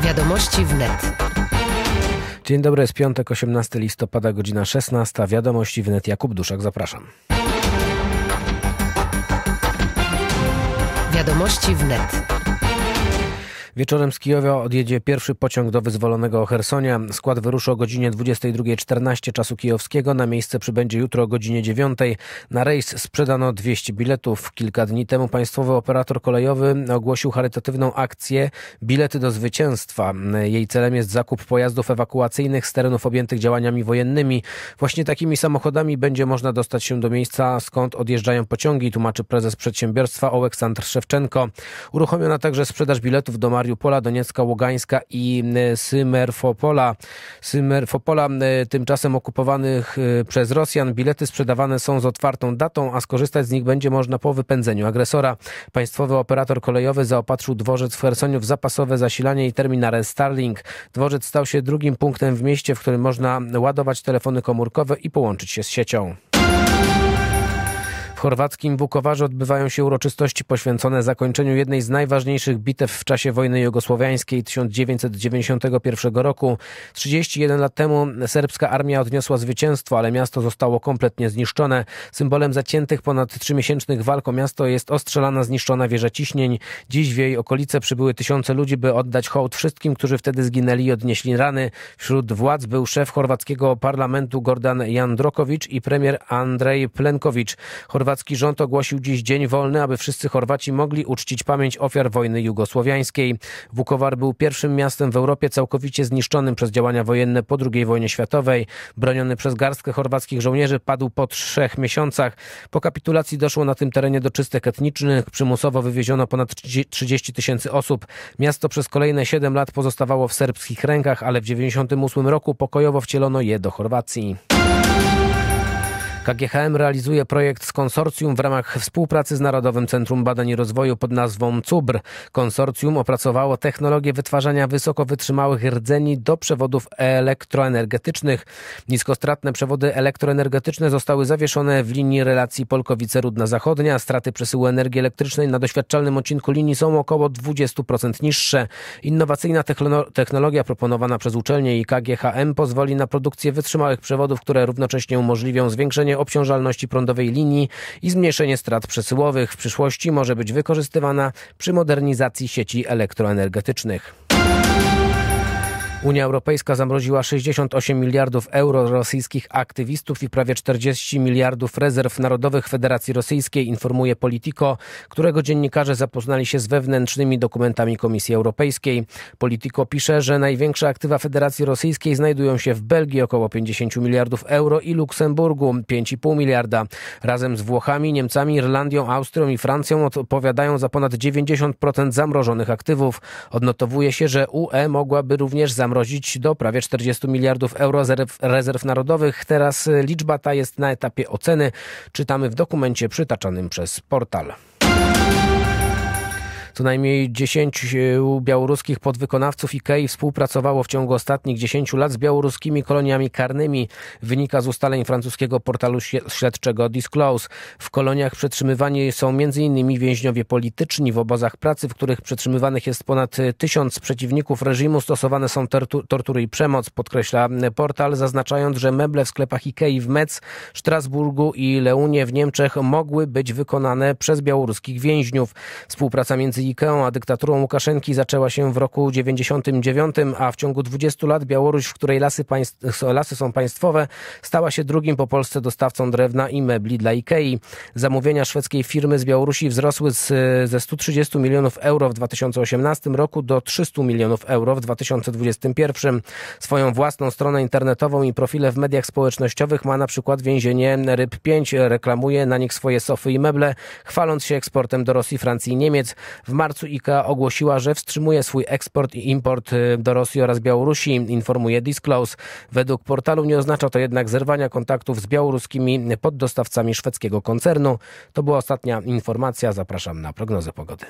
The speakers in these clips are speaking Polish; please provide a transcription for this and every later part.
Wiadomości wnet. Dzień dobry, jest piątek, 18 listopada, godzina 16. Wiadomości wnet. Jakub Duszak, zapraszam. Wiadomości wnet. Wieczorem z Kijowa odjedzie pierwszy pociąg do wyzwolonego Chersonia. Skład wyruszy o godzinie 22:14 czasu kijowskiego. Na miejsce przybędzie jutro o godzinie 9. Na rejs sprzedano 200 biletów. Kilka dni temu państwowy operator kolejowy ogłosił charytatywną akcję Bilety do zwycięstwa. Jej celem jest zakup pojazdów ewakuacyjnych z terenów objętych działaniami wojennymi. Właśnie takimi samochodami będzie można dostać się do miejsca, skąd odjeżdżają pociągi, tłumaczy prezes przedsiębiorstwa Oleksandr Szewczenko. Uruchomiona także sprzedaż biletów do Mariupola, Doniecka, Ługańska i Symerfopola. Tymczasem okupowanych przez Rosjan. Bilety sprzedawane są z otwartą datą, a skorzystać z nich będzie można po wypędzeniu agresora. Państwowy operator kolejowy zaopatrzył dworzec w Chersoniu w zapasowe zasilanie i terminale Starlink. Dworzec stał się drugim punktem w mieście, w którym można ładować telefony komórkowe i połączyć się z siecią. W chorwackim Vukovarze odbywają się uroczystości poświęcone zakończeniu jednej z najważniejszych bitew w czasie wojny jugosłowiańskiej 1991 roku. 31 lat temu serbska armia odniosła zwycięstwo, ale miasto zostało kompletnie zniszczone. Symbolem zaciętych ponad 3-miesięcznych walk o miasto jest ostrzelana, zniszczona wieża ciśnień. Dziś w jej okolice przybyły tysiące ludzi, by oddać hołd wszystkim, którzy wtedy zginęli i odnieśli rany. Wśród władz był szef chorwackiego parlamentu Gordan Jandroković i premier Andrej Plenković. Chorwacki rząd ogłosił dziś dzień wolny, aby wszyscy Chorwaci mogli uczcić pamięć ofiar wojny jugosłowiańskiej. Vukovar był pierwszym miastem w Europie całkowicie zniszczonym przez działania wojenne po II wojnie światowej. Broniony przez garstkę chorwackich żołnierzy padł po 3 miesiącach. Po kapitulacji doszło na tym terenie do czystek etnicznych. Przymusowo wywieziono ponad 30 tysięcy osób. Miasto przez kolejne 7 lat pozostawało w serbskich rękach, ale w 1998 roku pokojowo wcielono je do Chorwacji. KGHM realizuje projekt z konsorcjum w ramach współpracy z Narodowym Centrum Badań i Rozwoju pod nazwą CUBR. Konsorcjum opracowało technologię wytwarzania wysoko wytrzymałych rdzeni do przewodów elektroenergetycznych. Niskostratne przewody elektroenergetyczne zostały zawieszone w linii relacji Polkowice-Rudna Zachodnia. Straty przesyłu energii elektrycznej na doświadczalnym odcinku linii są około 20% niższe. Innowacyjna technologia proponowana przez uczelnię i KGHM pozwoli na produkcję wytrzymałych przewodów, które równocześnie umożliwią zwiększenie obciążalności prądowej linii i zmniejszenie strat przesyłowych. W przyszłości może być wykorzystywana przy modernizacji sieci elektroenergetycznych. Unia Europejska zamroziła 68 miliardów euro rosyjskich aktywistów i prawie 40 miliardów rezerw narodowych Federacji Rosyjskiej, informuje Politico, którego dziennikarze zapoznali się z wewnętrznymi dokumentami Komisji Europejskiej. Politico pisze, że największe aktywa Federacji Rosyjskiej znajdują się w Belgii, około 50 miliardów euro, i Luksemburgu 5,5 miliarda. Razem z Włochami, Niemcami, Irlandią, Austrią i Francją odpowiadają za ponad 90% zamrożonych aktywów. Odnotowuje się, że UE mogłaby również zamrozić do prawie 40 miliardów euro rezerw narodowych. Teraz liczba ta jest na etapie oceny. Czytamy w dokumencie przytaczanym przez portal. Co najmniej 10 białoruskich podwykonawców IKEA współpracowało w ciągu ostatnich 10 lat z białoruskimi koloniami karnymi. Wynika z ustaleń francuskiego portalu śledczego Disclose. W koloniach przetrzymywani są m.in. więźniowie polityczni. W obozach pracy, w których przetrzymywanych jest ponad 1000 przeciwników reżimu, stosowane są tortury i przemoc, podkreśla portal, zaznaczając, że meble w sklepach IKEA w Metz, Strasburgu i Leunie w Niemczech mogły być wykonane przez białoruskich więźniów. Współpraca między IKEA a dyktaturą Łukaszenki zaczęła się w roku 1999, a w ciągu 20 lat Białoruś, w której lasy są państwowe, stała się drugim po Polsce dostawcą drewna i mebli dla IKEA. Zamówienia szwedzkiej firmy z Białorusi wzrosły ze 130 milionów euro w 2018 roku do 300 milionów euro w 2021. Swoją własną stronę internetową i profile w mediach społecznościowych ma na przykład więzienie Ryb 5. Reklamuje na nich swoje sofy i meble, chwaląc się eksportem do Rosji, Francji i Niemiec. W marcu IKEA ogłosiła, że wstrzymuje swój eksport i import do Rosji oraz Białorusi, informuje Disclose. Według portalu nie oznacza to jednak zerwania kontaktów z białoruskimi poddostawcami szwedzkiego koncernu. To była ostatnia informacja. Zapraszam na prognozę pogody.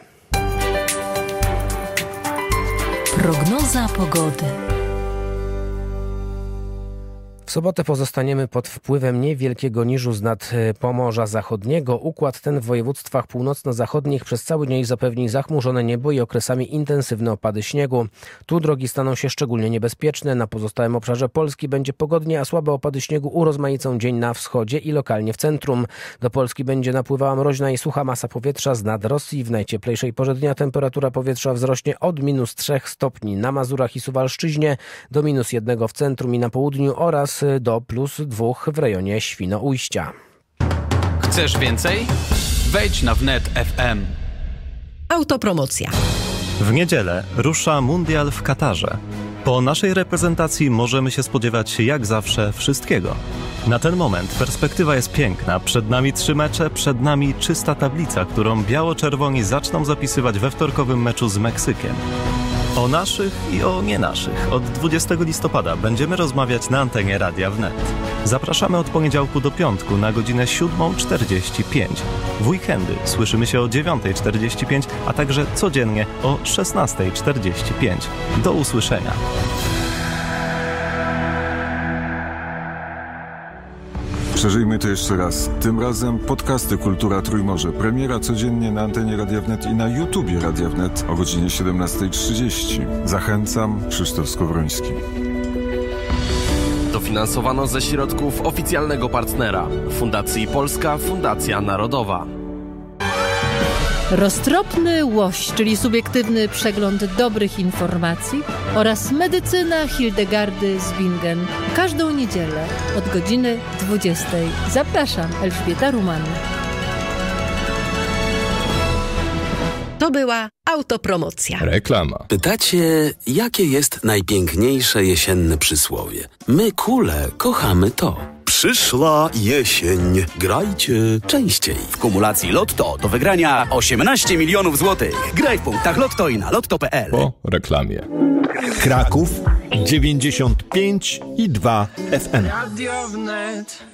Prognoza pogody. W sobotę pozostaniemy pod wpływem niewielkiego niżu z nad Pomorza Zachodniego. Układ ten w województwach północno-zachodnich przez cały dzień zapewni zachmurzone niebo i okresami intensywne opady śniegu. Tu drogi staną się szczególnie niebezpieczne. Na pozostałym obszarze Polski będzie pogodnie, a słabe opady śniegu urozmaicą dzień na wschodzie i lokalnie w centrum. Do Polski będzie napływała mroźna i sucha masa powietrza z nad Rosji. W najcieplejszej porze dnia temperatura powietrza wzrośnie od -3 stopni na Mazurach i Suwalszczyźnie do -1 w centrum i na południu oraz do +2 w rejonie Świnoujścia. Chcesz więcej? Wejdź na wnet FM. Autopromocja. W niedzielę rusza mundial w Katarze. Po naszej reprezentacji możemy się spodziewać jak zawsze wszystkiego. Na ten moment perspektywa jest piękna. Przed nami 3 mecze, przed nami czysta tablica, którą biało-czerwoni zaczną zapisywać we wtorkowym meczu z Meksykiem. O naszych i o nie naszych. Od 20 listopada będziemy rozmawiać na antenie Radia Wnet. Zapraszamy od poniedziałku do piątku na godzinę 7:45. W weekendy słyszymy się o 9:45, a także codziennie o 16:45. Do usłyszenia. Przeżyjmy to jeszcze raz. Tym razem podcasty Kultura Trójmorze. Premiera codziennie na antenie Radia Wnet i na YouTubie Radia Wnet o godzinie 17:30. Zachęcam, Krzysztof Skowroński. Dofinansowano ze środków oficjalnego partnera Fundacji Polska Fundacja Narodowa. Roztropny łoś, czyli subiektywny przegląd dobrych informacji oraz medycyna Hildegardy z Bingen. Każdą niedzielę od godziny 20:00. Zapraszam, Elżbieta Ruman. To była autopromocja. Reklama. Pytacie, jakie jest najpiękniejsze jesienne przysłowie? My, kule, kochamy to. Przyszła jesień. Grajcie częściej. W kumulacji Lotto do wygrania 18 milionów złotych. Graj w punktach Lotto i na lotto.pl. Po reklamie. Kraków 95,2 FM. Radio Wnet.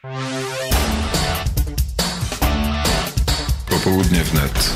Popołudnie wnet.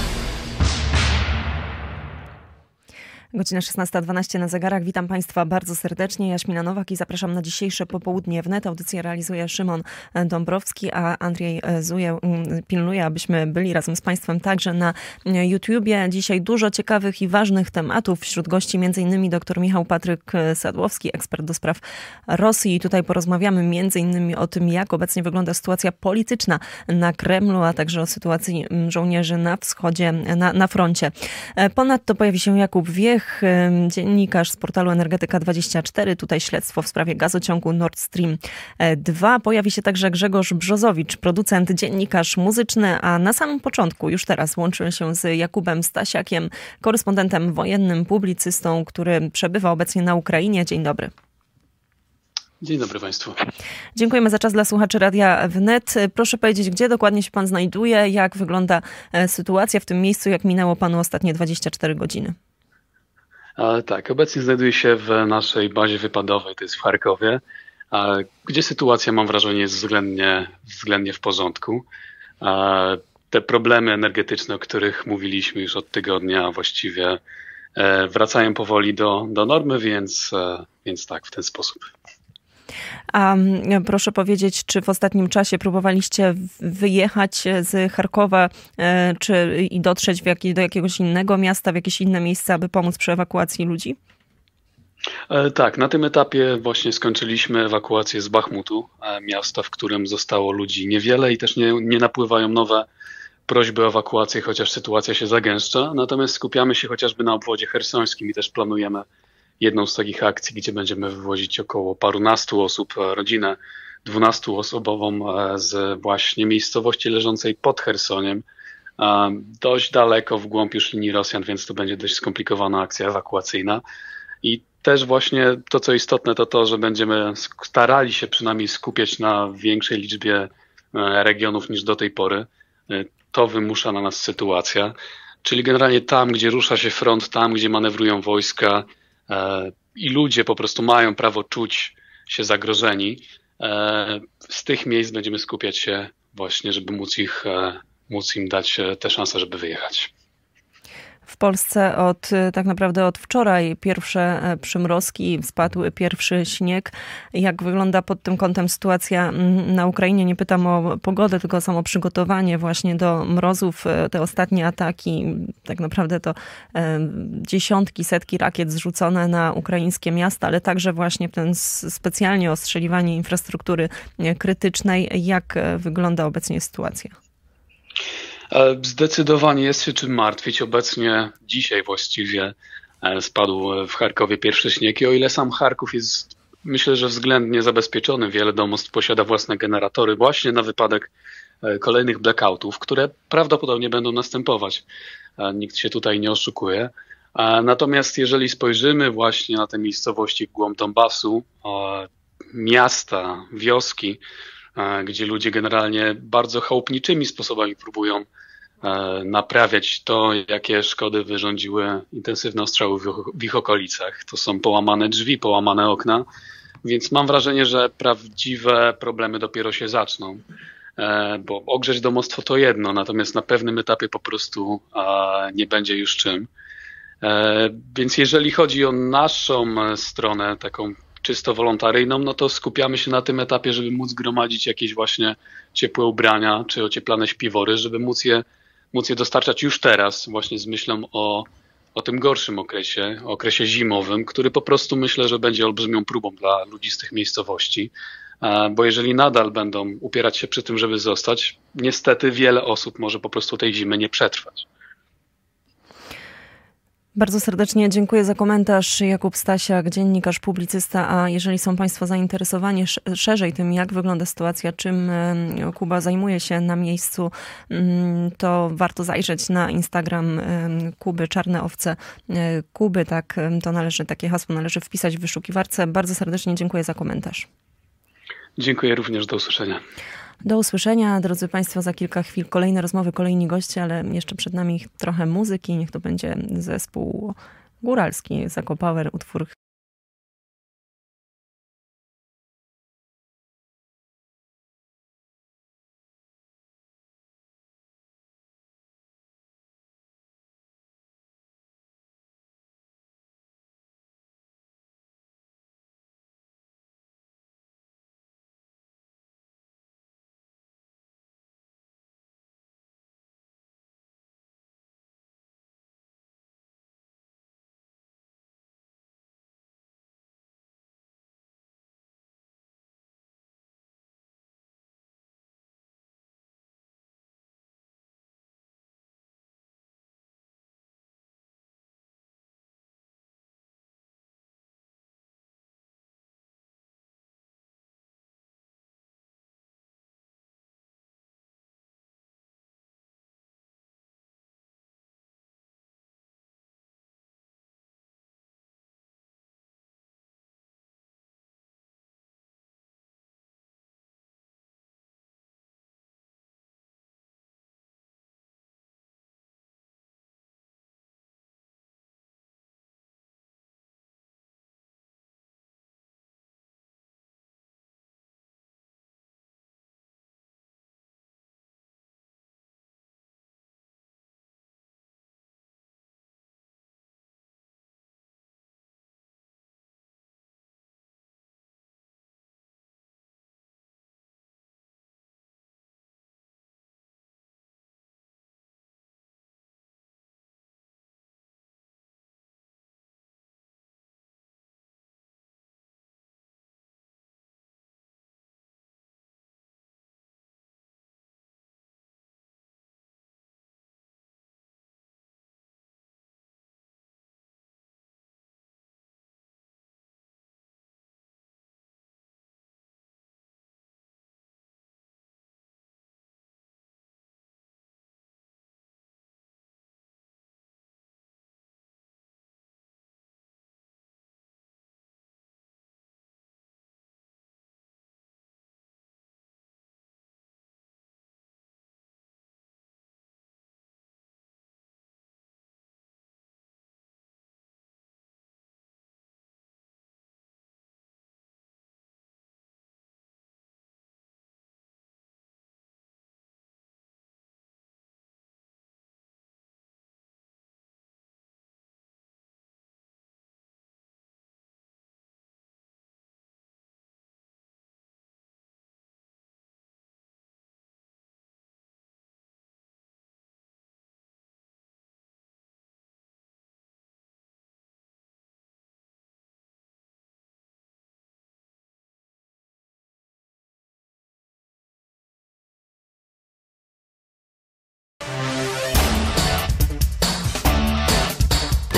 Godzina 16:12 na zegarach. Witam Państwa bardzo serdecznie. Jaśmina Nowak i zapraszam na dzisiejsze Popołudnie wnet. Audycję realizuje Szymon Dąbrowski, a Andrzej Zuje pilnuje, abyśmy byli razem z Państwem także na YouTubie. Dzisiaj dużo ciekawych i ważnych tematów. Wśród gości m.in. dr Michał Patryk Sadłowski, ekspert do spraw Rosji. I tutaj porozmawiamy m.in. o tym, jak obecnie wygląda sytuacja polityczna na Kremlu, a także o sytuacji żołnierzy na wschodzie, na froncie. Ponadto pojawi się Jakub Wiech, dziennikarz z portalu Energetyka24. Tutaj śledztwo w sprawie gazociągu Nord Stream 2. Pojawi się także Grzegorz Brzozowicz, producent, dziennikarz muzyczny, a na samym początku, już teraz łączymy się z Jakubem Stasiakiem, korespondentem wojennym, publicystą, który przebywa obecnie na Ukrainie. Dzień dobry. Dzień dobry Państwu. Dziękujemy za czas dla słuchaczy Radia Wnet. Proszę powiedzieć, gdzie dokładnie się Pan znajduje, jak wygląda sytuacja w tym miejscu, jak minęło Panu ostatnie 24 godziny? Tak, obecnie znajduję się w naszej bazie wypadowej, to jest w Charkowie, gdzie sytuacja, mam wrażenie, jest względnie w porządku. Te problemy energetyczne, o których mówiliśmy już od tygodnia, właściwie wracają powoli do normy, więc tak, w ten sposób. A proszę powiedzieć, czy w ostatnim czasie próbowaliście wyjechać z Charkowa i dotrzeć do jakiegoś innego miasta, w jakieś inne miejsce, aby pomóc przy ewakuacji ludzi? Tak, na tym etapie właśnie skończyliśmy ewakuację z Bachmutu, miasta, w którym zostało ludzi niewiele i też nie napływają nowe prośby o ewakuację, chociaż sytuacja się zagęszcza. Natomiast skupiamy się chociażby na obwodzie chersońskim i też planujemy jedną z takich akcji, gdzie będziemy wywozić około parunastu osób, rodzinę 12-osobową z właśnie miejscowości leżącej pod Chersoniem, dość daleko w głąb już linii Rosjan, więc to będzie dość skomplikowana akcja ewakuacyjna. I też właśnie to, co istotne, to to, że będziemy starali się przynajmniej skupiać na większej liczbie regionów niż do tej pory. To wymusza na nas sytuacja, czyli generalnie tam, gdzie rusza się front, tam, gdzie manewrują wojska, i ludzie po prostu mają prawo czuć się zagrożeni. Z tych miejsc będziemy skupiać się właśnie, żeby móc im dać tę szansę, żeby wyjechać. W Polsce tak naprawdę od wczoraj pierwsze przymrozki, spadł pierwszy śnieg. Jak wygląda pod tym kątem sytuacja na Ukrainie? Nie pytam o pogodę, tylko o samo przygotowanie właśnie do mrozów. Te ostatnie ataki, tak naprawdę to dziesiątki, setki rakiet zrzucone na ukraińskie miasta, ale także właśnie ten specjalnie ostrzeliwanie infrastruktury krytycznej. Jak wygląda obecnie sytuacja? Zdecydowanie jest się czym martwić. Obecnie dzisiaj właściwie spadł w Charkowie pierwszy śnieg i o ile sam Charków jest, myślę, że względnie zabezpieczony, wiele domostw posiada własne generatory właśnie na wypadek kolejnych blackoutów, które prawdopodobnie będą następować. Nikt się tutaj nie oszukuje. Natomiast jeżeli spojrzymy właśnie na te miejscowości w głąb Donbasu, miasta, wioski, gdzie ludzie generalnie bardzo chałupniczymi sposobami próbują naprawiać to, jakie szkody wyrządziły intensywne ostrzały w ich okolicach. To są połamane drzwi, połamane okna, więc mam wrażenie, że prawdziwe problemy dopiero się zaczną, bo ogrzeć domostwo to jedno, natomiast na pewnym etapie po prostu nie będzie już czym. Więc jeżeli chodzi o naszą stronę, taką czysto wolontaryjną, no to skupiamy się na tym etapie, żeby móc gromadzić jakieś właśnie ciepłe ubrania czy ocieplane śpiwory, żeby móc je dostarczać już teraz, właśnie z myślą o tym gorszym okresie zimowym, który po prostu myślę, że będzie olbrzymią próbą dla ludzi z tych miejscowości, bo jeżeli nadal będą upierać się przy tym, żeby zostać, niestety wiele osób może po prostu tej zimy nie przetrwać. Bardzo serdecznie dziękuję za komentarz. Jakub Stasiak, dziennikarz, publicysta. A jeżeli są Państwo zainteresowani szerzej tym, jak wygląda sytuacja, czym Kuba zajmuje się na miejscu, to warto zajrzeć na Instagram Kuby, Czarne Owce Kuby. Tak, takie hasło należy wpisać w wyszukiwarce. Bardzo serdecznie dziękuję za komentarz. Dziękuję również, do usłyszenia. Do usłyszenia, drodzy Państwo, za kilka chwil kolejne rozmowy, kolejni goście, ale jeszcze przed nami trochę muzyki. Niech to będzie zespół góralski, Zakopower, utwór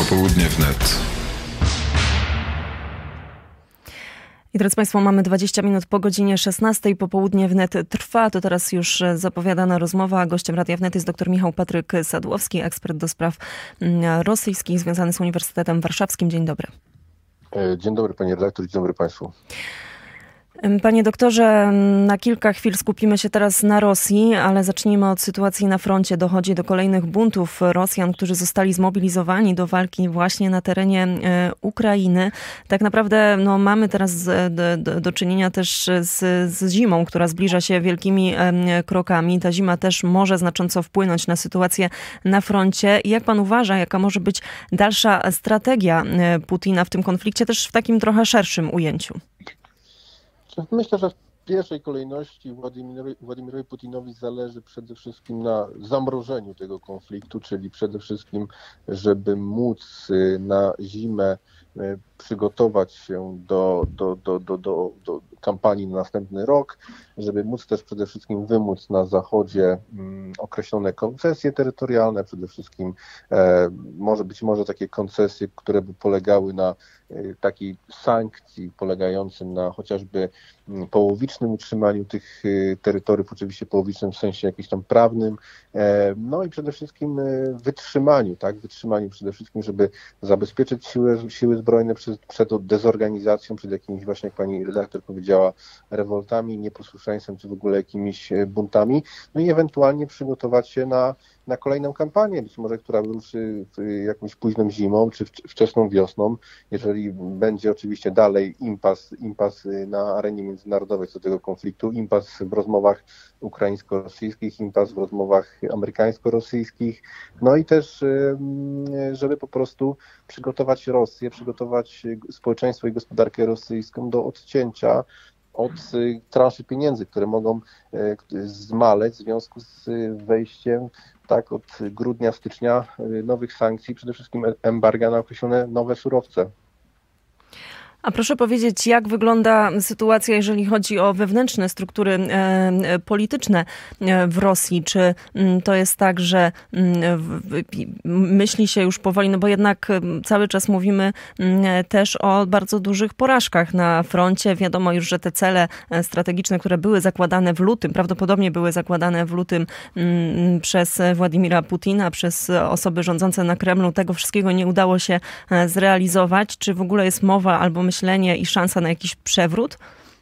Popołudnie wnet. I drodzy Państwo, mamy 20 minut po godzinie 16. Popołudnie wnet trwa. To teraz już zapowiadana rozmowa. Gościem Radia Wnet jest dr Michał Patryk Sadłowski, ekspert do spraw rosyjskich związany z Uniwersytetem Warszawskim. Dzień dobry. Dzień dobry Pani redaktor, dzień dobry Państwu. Panie doktorze, na kilka chwil skupimy się teraz na Rosji, ale zacznijmy od sytuacji na froncie. Dochodzi do kolejnych buntów Rosjan, którzy zostali zmobilizowani do walki właśnie na terenie Ukrainy. Tak naprawdę mamy teraz do czynienia też z zimą, która zbliża się wielkimi krokami. Ta zima też może znacząco wpłynąć na sytuację na froncie. Jak pan uważa, jaka może być dalsza strategia Putina w tym konflikcie, też w takim trochę szerszym ujęciu? Myślę, że w pierwszej kolejności Władimirowi Putinowi zależy przede wszystkim na zamrożeniu tego konfliktu, czyli przede wszystkim, żeby móc na zimę przygotować się do kampanii na następny rok, żeby móc też przede wszystkim wymóc na Zachodzie określone koncesje terytorialne, przede wszystkim być może takie koncesje, które by polegały na takiej sankcji polegającym na chociażby połowicznym utrzymaniu tych terytoriów, oczywiście połowicznym w sensie jakimś tam prawnym, no i przede wszystkim wytrzymaniu przede wszystkim, żeby zabezpieczyć siły zbrojne przed dezorganizacją, przed jakimiś właśnie, jak pani redaktor powiedziała, rewoltami, nieposłuszeństwem, czy w ogóle jakimiś buntami, no i ewentualnie przygotować się na kolejną kampanię, być może która ruszy jakąś późną zimą, czy wczesną wiosną, jeżeli będzie oczywiście dalej impas na arenie międzynarodowej co do tego konfliktu, impas w rozmowach ukraińsko-rosyjskich, impas w rozmowach amerykańsko-rosyjskich, no i też, żeby po prostu przygotować Rosję, przygotować społeczeństwo i gospodarkę rosyjską do odcięcia od transzy pieniędzy, które mogą zmaleć w związku z wejściem od grudnia, stycznia nowych sankcji, przede wszystkim embarga na określone nowe surowce. A proszę powiedzieć, jak wygląda sytuacja, jeżeli chodzi o wewnętrzne struktury polityczne w Rosji? Czy to jest tak, że myśli się już powoli, bo jednak cały czas mówimy też o bardzo dużych porażkach na froncie. Wiadomo już, że te cele strategiczne, które były zakładane w lutym, prawdopodobnie były zakładane w lutym przez Władimira Putina, przez osoby rządzące na Kremlu, tego wszystkiego nie udało się zrealizować. Czy w ogóle jest mowa albo myślenie i szansa na jakiś przewrót?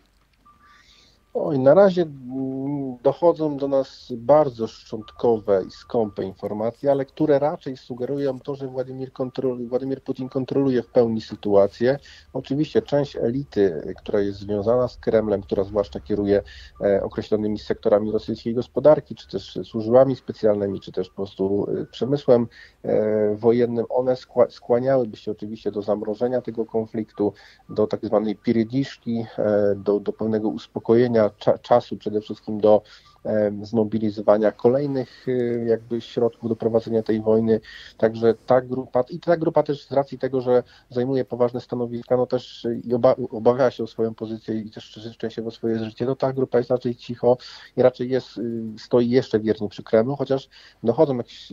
Na razie dochodzą do nas bardzo szczątkowe i skąpe informacje, ale które raczej sugerują to, że Władimir Putin kontroluje w pełni sytuację. Oczywiście część elity, która jest związana z Kremlem, która zwłaszcza kieruje określonymi sektorami rosyjskiej gospodarki, czy też służbami specjalnymi, czy też po prostu przemysłem wojennym, one skłaniałyby się oczywiście do zamrożenia tego konfliktu, do tak zwanej pierediszki, do pewnego uspokojenia czasu, przede wszystkim do zmobilizowania kolejnych środków do prowadzenia tej wojny. Także ta grupa też z racji tego, że zajmuje poważne stanowiska, też i obawia się o swoją pozycję i też częściowo swoje życie, ta grupa jest raczej cicho i raczej stoi jeszcze wiernie przy Kremlu, chociaż dochodzą jakieś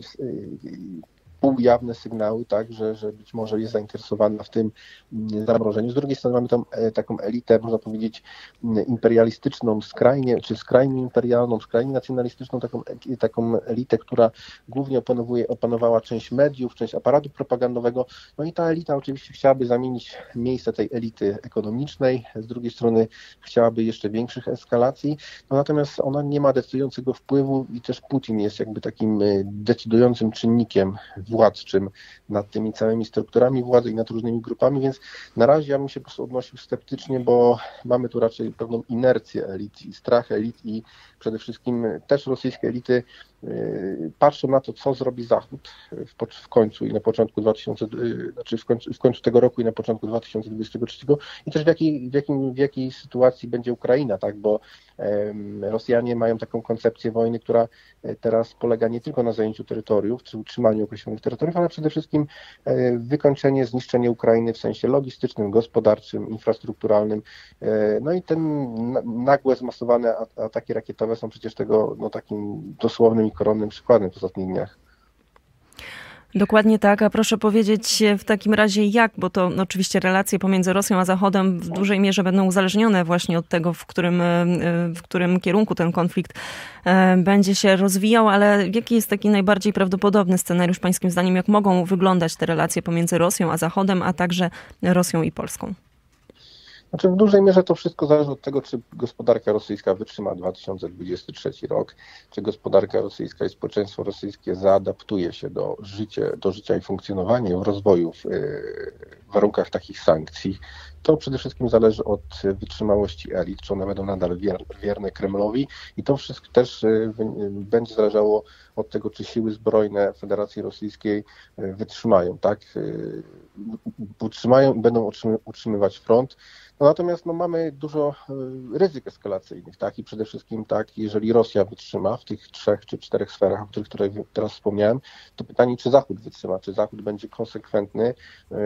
półjawne sygnały, że być może jest zainteresowana w tym zamrożeniu. Z drugiej strony mamy tam taką elitę, można powiedzieć, imperialistyczną, skrajnie imperialną, skrajnie nacjonalistyczną, taką elitę, która głównie opanowała część mediów, część aparatu propagandowego. No i ta elita oczywiście chciałaby zamienić miejsce tej elity ekonomicznej, z drugiej strony chciałaby jeszcze większych eskalacji, natomiast ona nie ma decydującego wpływu i też Putin jest takim decydującym czynnikiem władczym nad tymi całymi strukturami władzy i nad różnymi grupami, więc na razie ja bym się po prostu odnosił sceptycznie, bo mamy tu raczej pewną inercję elit i strach elit i przede wszystkim też rosyjskie elity patrzą na to, co zrobi Zachód w końcu i na początku w końcu tego roku i na początku 2023 i też w jakiej sytuacji będzie Ukraina, bo Rosjanie mają taką koncepcję wojny, która teraz polega nie tylko na zajęciu terytoriów, czy utrzymaniu określonych terytoriów, ale przede wszystkim wykończenie, zniszczenie Ukrainy w sensie logistycznym, gospodarczym, infrastrukturalnym. No i te nagłe, zmasowane ataki rakietowe są przecież tego takim dosłownym i koronnym przykładem w ostatnich dniach. Dokładnie tak, a proszę powiedzieć w takim razie jak, bo to oczywiście relacje pomiędzy Rosją a Zachodem w dużej mierze będą uzależnione właśnie od tego, w którym kierunku ten konflikt będzie się rozwijał, ale jaki jest taki najbardziej prawdopodobny scenariusz pańskim zdaniem, jak mogą wyglądać te relacje pomiędzy Rosją a Zachodem, a także Rosją i Polską? Znaczy w dużej mierze to wszystko zależy od tego, czy gospodarka rosyjska wytrzyma 2023 rok, czy gospodarka rosyjska i społeczeństwo rosyjskie zaadaptuje się do życia i funkcjonowania, rozwoju w warunkach takich sankcji. To przede wszystkim zależy od wytrzymałości elit, czy one będą nadal wierne Kremlowi i to wszystko też będzie zależało od tego, czy siły zbrojne Federacji Rosyjskiej wytrzymają, tak? Utrzymają i będą utrzymywać front. No natomiast mamy dużo ryzyk eskalacyjnych, tak? I przede wszystkim tak, jeżeli Rosja wytrzyma w tych 3 czy 4 sferach, o których tutaj teraz wspomniałem, to pytanie, czy Zachód wytrzyma, czy Zachód będzie konsekwentny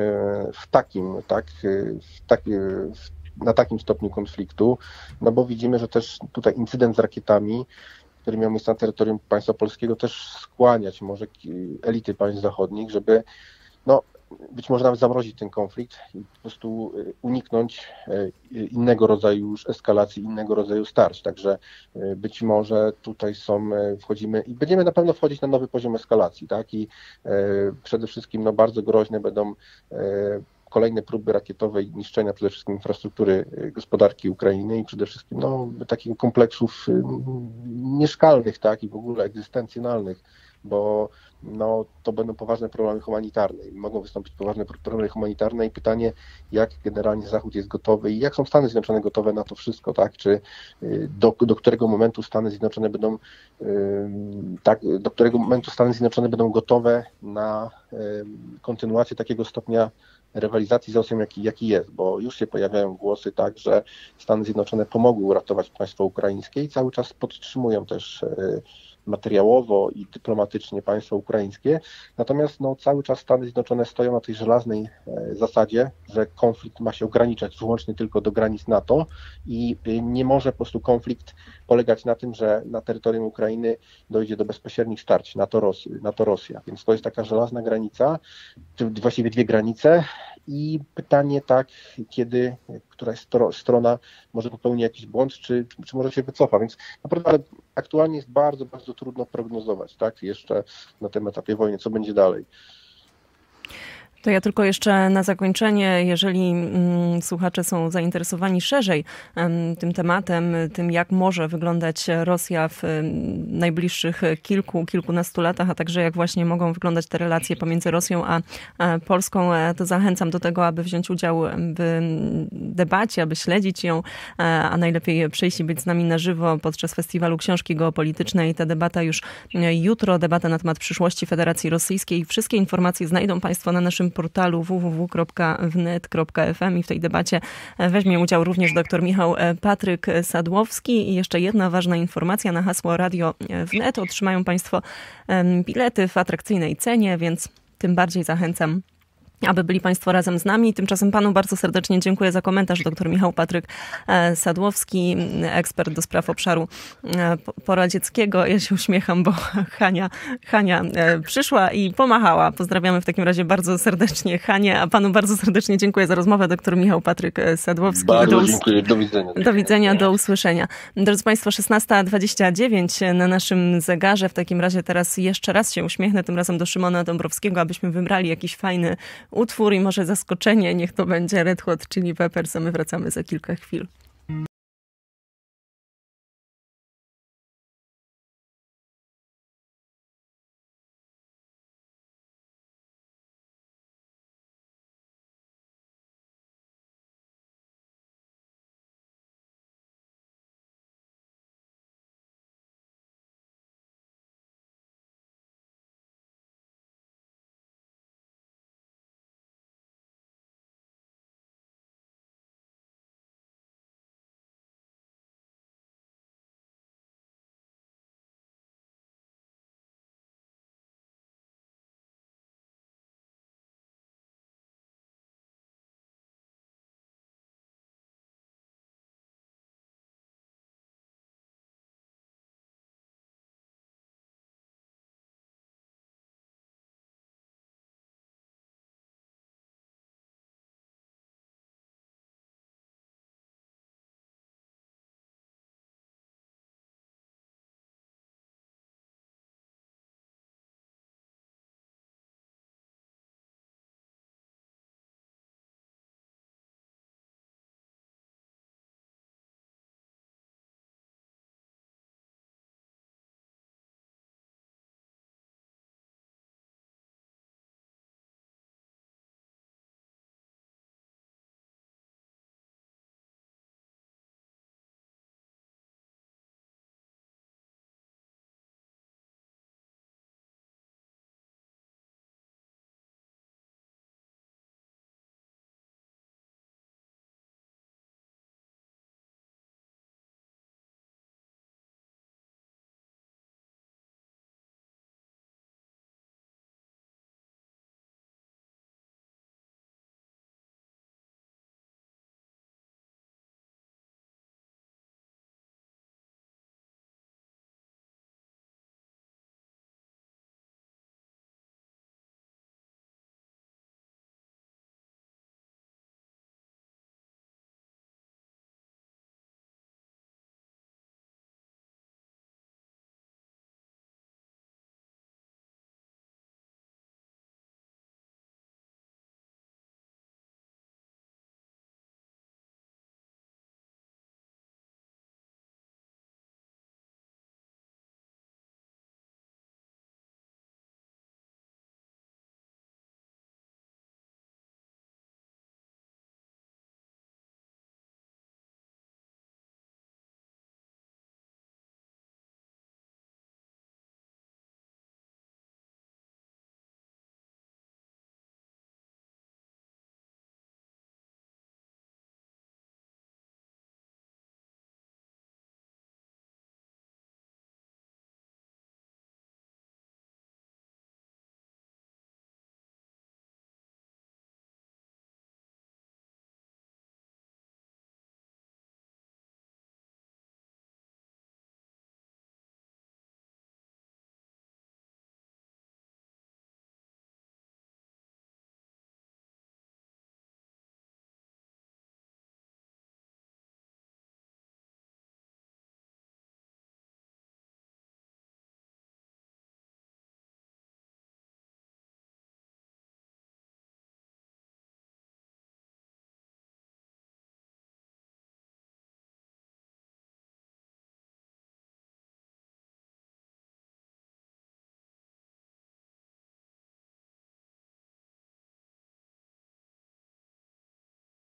na takim stopniu konfliktu, no bo widzimy, że też tutaj incydent z rakietami, który miał miejsce na terytorium państwa polskiego, też skłaniać może elity państw zachodnich, żeby być może nawet zamrozić ten konflikt i po prostu uniknąć innego rodzaju już eskalacji, innego rodzaju starć. Także być może tutaj wchodzimy i będziemy na pewno wchodzić na nowy poziom eskalacji, tak? I przede wszystkim bardzo groźne będą kolejne próby rakietowe i niszczenia przede wszystkim infrastruktury gospodarki Ukrainy i przede wszystkim takich kompleksów mieszkalnych, tak? I w ogóle egzystencjonalnych, bo to będą poważne problemy humanitarne i mogą wystąpić poważne problemy humanitarne i pytanie, jak generalnie Zachód jest gotowy i jak są Stany Zjednoczone gotowe na to wszystko, tak? Czy do którego momentu Stany Zjednoczone będą gotowe na kontynuację takiego stopnia rywalizacji z Rosją, jaki jest, bo już się pojawiają głosy tak, że Stany Zjednoczone pomogły uratować państwo ukraińskie i cały czas podtrzymują też materiałowo i dyplomatycznie państwo ukraińskie. Natomiast cały czas Stany Zjednoczone stoją na tej żelaznej zasadzie, że konflikt ma się ograniczać wyłącznie tylko do granic NATO i nie może po prostu konflikt polegać na tym, że na terytorium Ukrainy dojdzie do bezpośrednich starć NATO-Rosja. Więc to jest taka żelazna granica, czy właściwie 2 granice i pytanie kiedy któraś strona może popełni jakiś błąd, czy może się wycofa. Więc naprawdę, ale aktualnie jest bardzo, bardzo trudno prognozować, tak? Jeszcze na tym etapie wojny, co będzie dalej. To ja tylko jeszcze na zakończenie, jeżeli słuchacze są zainteresowani szerzej tym tematem, tym jak może wyglądać Rosja w najbliższych kilkunastu latach, a także jak właśnie mogą wyglądać te relacje pomiędzy Rosją a Polską, to zachęcam do tego, aby wziąć udział w debacie, aby śledzić ją, a najlepiej przyjść i być z nami na żywo podczas Festiwalu Książki Geopolitycznej. Ta debata już jutro, debata na temat przyszłości Federacji Rosyjskiej. Wszystkie informacje znajdą Państwo na naszym portalu www.wnet.fm i w tej debacie weźmie udział również dr Michał Patryk Sadłowski. I jeszcze jedna ważna informacja: na hasło Radio Wnet otrzymają Państwo bilety w atrakcyjnej cenie, więc tym bardziej zachęcam, aby byli Państwo razem z nami. Tymczasem Panu bardzo serdecznie dziękuję za komentarz. Dr Michał Patryk Sadłowski, ekspert do spraw obszaru poradzieckiego. Ja się uśmiecham, bo Hania przyszła i pomachała. Pozdrawiamy w takim razie bardzo serdecznie Hanię, a Panu bardzo serdecznie dziękuję za rozmowę. Dr Michał Patryk Sadłowski. Bardzo dziękuję. Do widzenia. Do widzenia, do usłyszenia. Drodzy Państwo, 16:29 na naszym zegarze. W takim razie teraz jeszcze raz się uśmiechnę, tym razem do Szymona Dąbrowskiego, abyśmy wybrali jakiś fajny utwór i może zaskoczenie. Niech to będzie Red Hot Chili Peppers, a my wracamy za kilka chwil.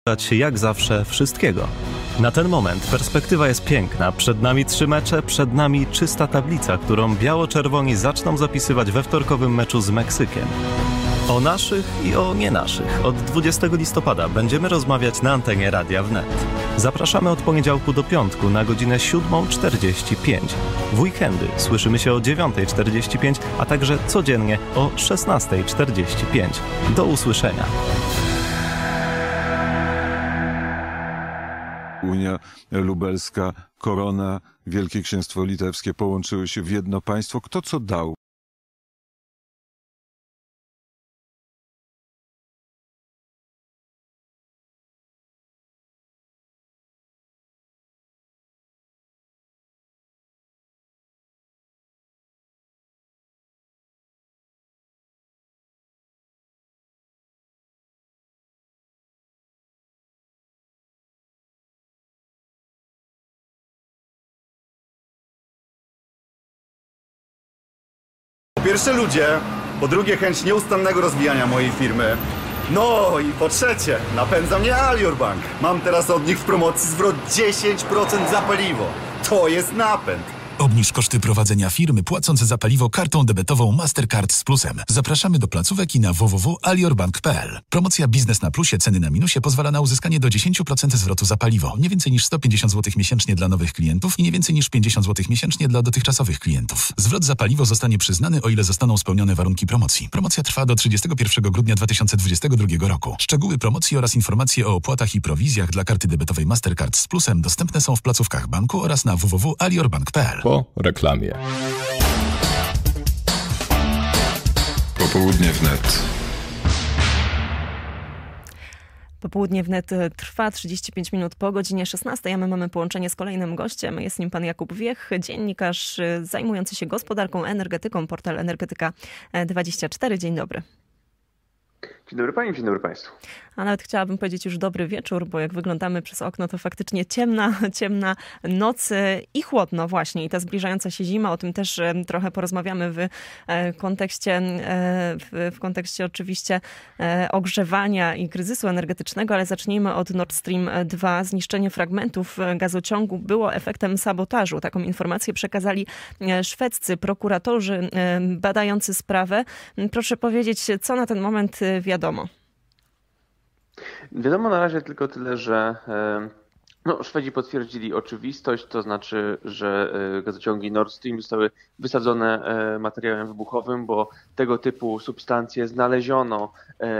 jak zawsze wszystkiego. Na ten moment perspektywa jest piękna. Przed nami 3 mecze, przed nami czysta tablica, którą biało-czerwoni zaczną zapisywać we wtorkowym meczu z Meksykiem. O naszych i o nie naszych. Od 20 listopada będziemy rozmawiać na antenie Radia Wnet. Zapraszamy od poniedziałku do piątku na godzinę 7:45. W weekendy słyszymy się o 9:45, a także codziennie o 16:45. Do usłyszenia. Unia Lubelska, Korona, Wielkie Księstwo Litewskie połączyły się w jedno państwo. Kto co dał? Po pierwsze ludzie, po drugie chęć nieustannego rozwijania mojej firmy. No i po trzecie, napędza mnie Alior Bank. Mam teraz od nich w promocji zwrot 10% za paliwo. To jest napęd. Obniż koszty prowadzenia firmy, płacąc za paliwo kartą debetową Mastercard z Plusem. Zapraszamy do placówek i na www.aliorbank.pl. Promocja Biznes na Plusie, ceny na minusie pozwala na uzyskanie do 10% zwrotu za paliwo. Nie więcej niż 150 zł miesięcznie dla nowych klientów i nie więcej niż 50 zł miesięcznie dla dotychczasowych klientów. Zwrot za paliwo zostanie przyznany, o ile zostaną spełnione warunki promocji. Promocja trwa do 31 grudnia 2022 roku. Szczegóły promocji oraz informacje o opłatach i prowizjach dla karty debetowej Mastercard z Plusem dostępne są w placówkach banku oraz na www.aliorbank.pl. Po reklamie. Popołudnie wnet. Popołudnie wnet trwa 35 minut po godzinie 16, a my mamy połączenie z kolejnym gościem. Jest nim pan Jakub Wiech, dziennikarz zajmujący się gospodarką, energetyką, portal Energetyka24. Dzień dobry. Dzień dobry pani, dzień dobry państwu. A nawet chciałabym powiedzieć już dobry wieczór, bo jak wyglądamy przez okno, to faktycznie ciemna noc i chłodno właśnie. I ta zbliżająca się zima, o tym też trochę porozmawiamy w kontekście oczywiście ogrzewania i kryzysu energetycznego, ale zacznijmy od Nord Stream 2. Zniszczenie fragmentów gazociągu było efektem sabotażu. Taką informację przekazali szwedzcy prokuratorzy badający sprawę. Proszę powiedzieć, co na ten moment wiadomo? Wiadomo na razie tylko tyle, że Szwedzi potwierdzili oczywistość, to znaczy, że gazociągi Nord Stream zostały wysadzone materiałem wybuchowym, bo tego typu substancje znaleziono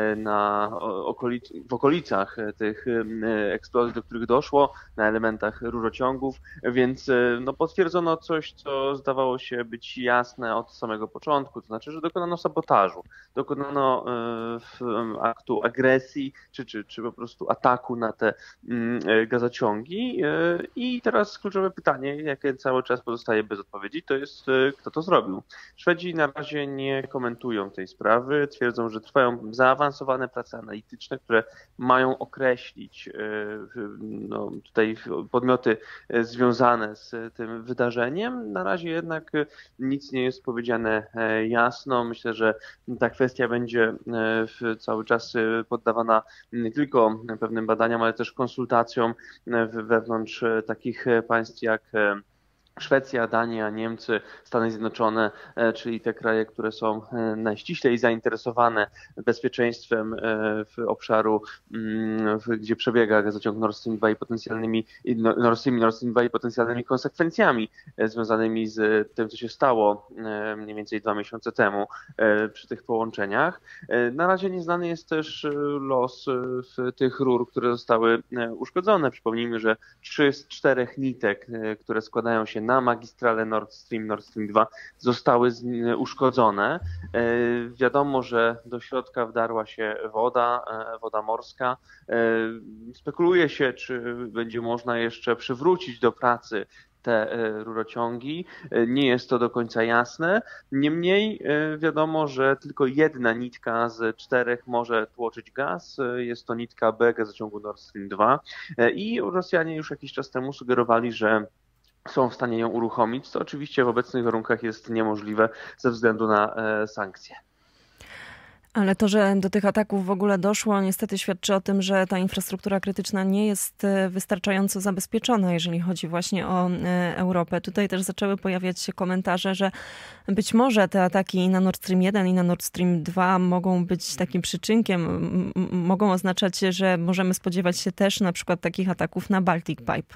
w okolicach tych eksplozji, do których doszło, na elementach rurociągów, więc potwierdzono coś, co zdawało się być jasne od samego początku, to znaczy, że dokonano sabotażu, dokonano aktu agresji, czy po prostu ataku na te gazociągi. I teraz kluczowe pytanie, jakie cały czas pozostaje bez odpowiedzi, to jest, kto to zrobił. Szwedzi na razie nie komentują tej sprawy, twierdzą, że trwają zaawansowane prace analityczne, które mają określić tutaj podmioty związane z tym wydarzeniem. Na razie jednak nic nie jest powiedziane jasno. Myślę, że ta kwestia będzie cały czas poddawana nie tylko pewnym badaniom, ale też konsultacjom wewnątrz takich państw jak Szwecja, Dania, Niemcy, Stany Zjednoczone, czyli te kraje, które są najściślej zainteresowane bezpieczeństwem w obszaru, gdzie przebiega gazociąg Nord Stream 2 i potencjalnymi konsekwencjami związanymi z tym, co się stało mniej więcej 2 miesiące temu przy tych połączeniach. Na razie nieznany jest też los tych rur, które zostały uszkodzone. Przypomnijmy, że 3 z 4 nitek, które składają się na magistrale Nord Stream 2 zostały uszkodzone. Wiadomo, że do środka wdarła się woda morska. Spekuluje się, czy będzie można jeszcze przywrócić do pracy te rurociągi. Nie jest to do końca jasne. Niemniej wiadomo, że tylko jedna nitka z 4 może tłoczyć gaz. Jest to nitka B gazociągu Nord Stream 2 i Rosjanie już jakiś czas temu sugerowali, że są w stanie ją uruchomić, co oczywiście w obecnych warunkach jest niemożliwe ze względu na sankcje. Ale to, że do tych ataków w ogóle doszło, niestety świadczy o tym, że ta infrastruktura krytyczna nie jest wystarczająco zabezpieczona, jeżeli chodzi właśnie o Europę. Tutaj też zaczęły pojawiać się komentarze, że być może te ataki na Nord Stream 1 i na Nord Stream 2 mogą być takim przyczynkiem, mogą oznaczać, że możemy spodziewać się też na przykład takich ataków na Baltic Pipe.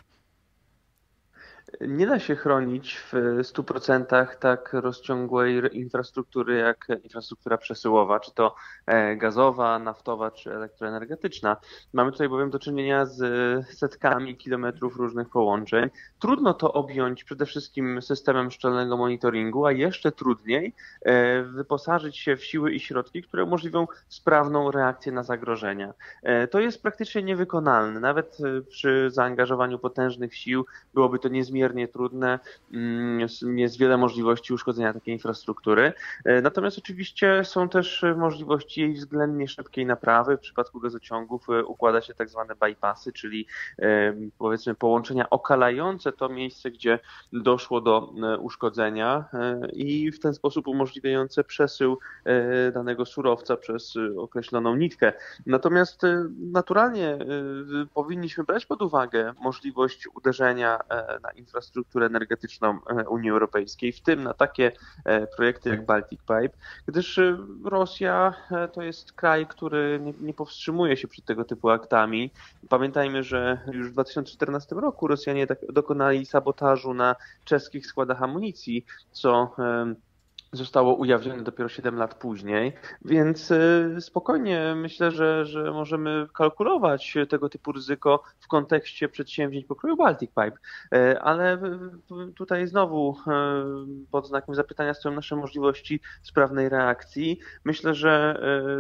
Nie da się chronić w 100% tak rozciągłej infrastruktury jak infrastruktura przesyłowa, czy to gazowa, naftowa, czy elektroenergetyczna. Mamy tutaj bowiem do czynienia z setkami kilometrów różnych połączeń. Trudno to objąć przede wszystkim systemem szczelnego monitoringu, a jeszcze trudniej wyposażyć się w siły i środki, które umożliwią sprawną reakcję na zagrożenia. To jest praktycznie niewykonalne. Nawet przy zaangażowaniu potężnych sił byłoby to niezmiernie trudne, jest wiele możliwości uszkodzenia takiej infrastruktury. Natomiast oczywiście są też możliwości jej względnie szybkiej naprawy. W przypadku gazociągów układa się tak zwane bypassy, czyli powiedzmy połączenia okalające to miejsce, gdzie doszło do uszkodzenia i w ten sposób umożliwiające przesył danego surowca przez określoną nitkę. Natomiast naturalnie powinniśmy brać pod uwagę możliwość uderzenia na infrastrukturę energetyczną Unii Europejskiej, w tym na takie projekty jak Baltic Pipe, gdyż Rosja to jest kraj, który nie powstrzymuje się przed tego typu aktami. Pamiętajmy, że już w 2014 roku Rosjanie dokonali sabotażu na czeskich składach amunicji, co zostało ujawnione dopiero 7 lat później, więc spokojnie myślę, że możemy kalkulować tego typu ryzyko w kontekście przedsięwzięć pokroju Baltic Pipe, ale tutaj znowu pod znakiem zapytania stoją nasze możliwości sprawnej reakcji. Myślę, że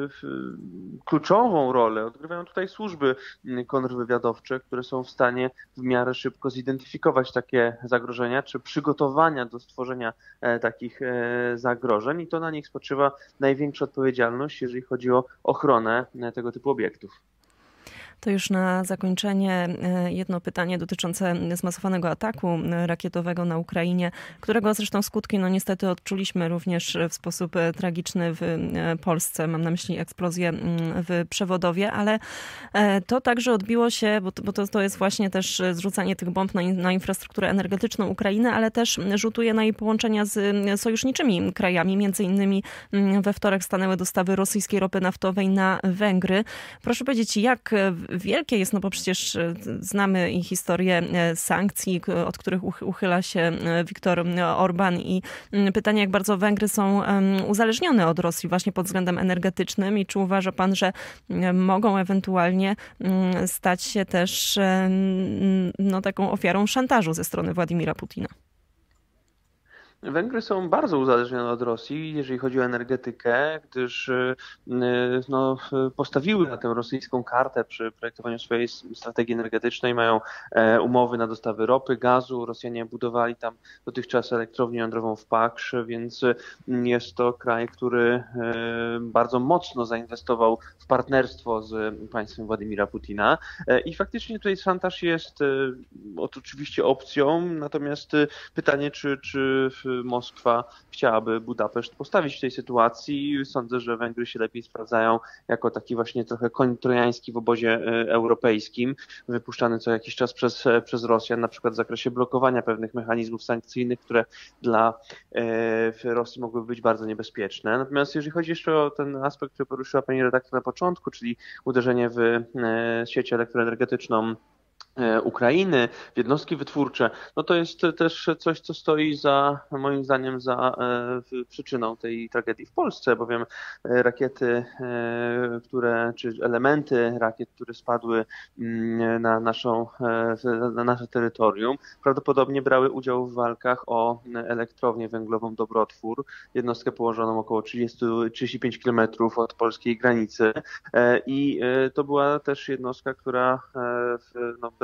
kluczową rolę odgrywają tutaj służby kontrwywiadowcze, które są w stanie w miarę szybko zidentyfikować takie zagrożenia, czy przygotowania do stworzenia takich zagrożeń i to na nich spoczywa największa odpowiedzialność, jeżeli chodzi o ochronę tego typu obiektów. To już na zakończenie jedno pytanie dotyczące zmasowanego ataku rakietowego na Ukrainie, którego zresztą skutki niestety odczuliśmy również w sposób tragiczny w Polsce. Mam na myśli eksplozję w Przewodowie, ale to także odbiło się, bo to jest właśnie też zrzucanie tych bomb na infrastrukturę energetyczną Ukrainy, ale też rzutuje na jej połączenia z sojuszniczymi krajami. Między innymi we wtorek stanęły dostawy rosyjskiej ropy naftowej na Węgry. Proszę powiedzieć, jak wielkie jest, no bo przecież znamy i historię sankcji, od których uchyla się Viktor Orban i pytanie, jak bardzo Węgry są uzależnione od Rosji właśnie pod względem energetycznym i czy uważa pan, że mogą ewentualnie stać się też taką ofiarą szantażu ze strony Władimira Putina? Węgry są bardzo uzależnione od Rosji, jeżeli chodzi o energetykę, gdyż postawiły na tę rosyjską kartę przy projektowaniu swojej strategii energetycznej. Mają umowy na dostawy ropy, gazu. Rosjanie budowali tam dotychczas elektrownię jądrową w Paksz, więc jest to kraj, który bardzo mocno zainwestował w partnerstwo z państwem Władimira Putina. I faktycznie tutaj szantaż jest oczywiście opcją, natomiast pytanie, czy Moskwa chciałaby Budapeszt postawić w tej sytuacji. Sądzę, że Węgry się lepiej sprawdzają jako taki właśnie trochę koń trojański w obozie europejskim, wypuszczany co jakiś czas przez Rosjan, na przykład w zakresie blokowania pewnych mechanizmów sankcyjnych, które dla Rosji mogłyby być bardzo niebezpieczne. Natomiast jeżeli chodzi jeszcze o ten aspekt, który poruszyła pani redaktor na początku, czyli uderzenie w sieć elektroenergetyczną Ukrainy, w jednostki wytwórcze, no to jest też coś, co stoi moim zdaniem za przyczyną tej tragedii w Polsce, bowiem rakiety, czy elementy rakiet, które spadły na nasze terytorium, prawdopodobnie brały udział w walkach o elektrownię węglową Dobrotwór, jednostkę położoną około 35 km od polskiej granicy i to była też jednostka, która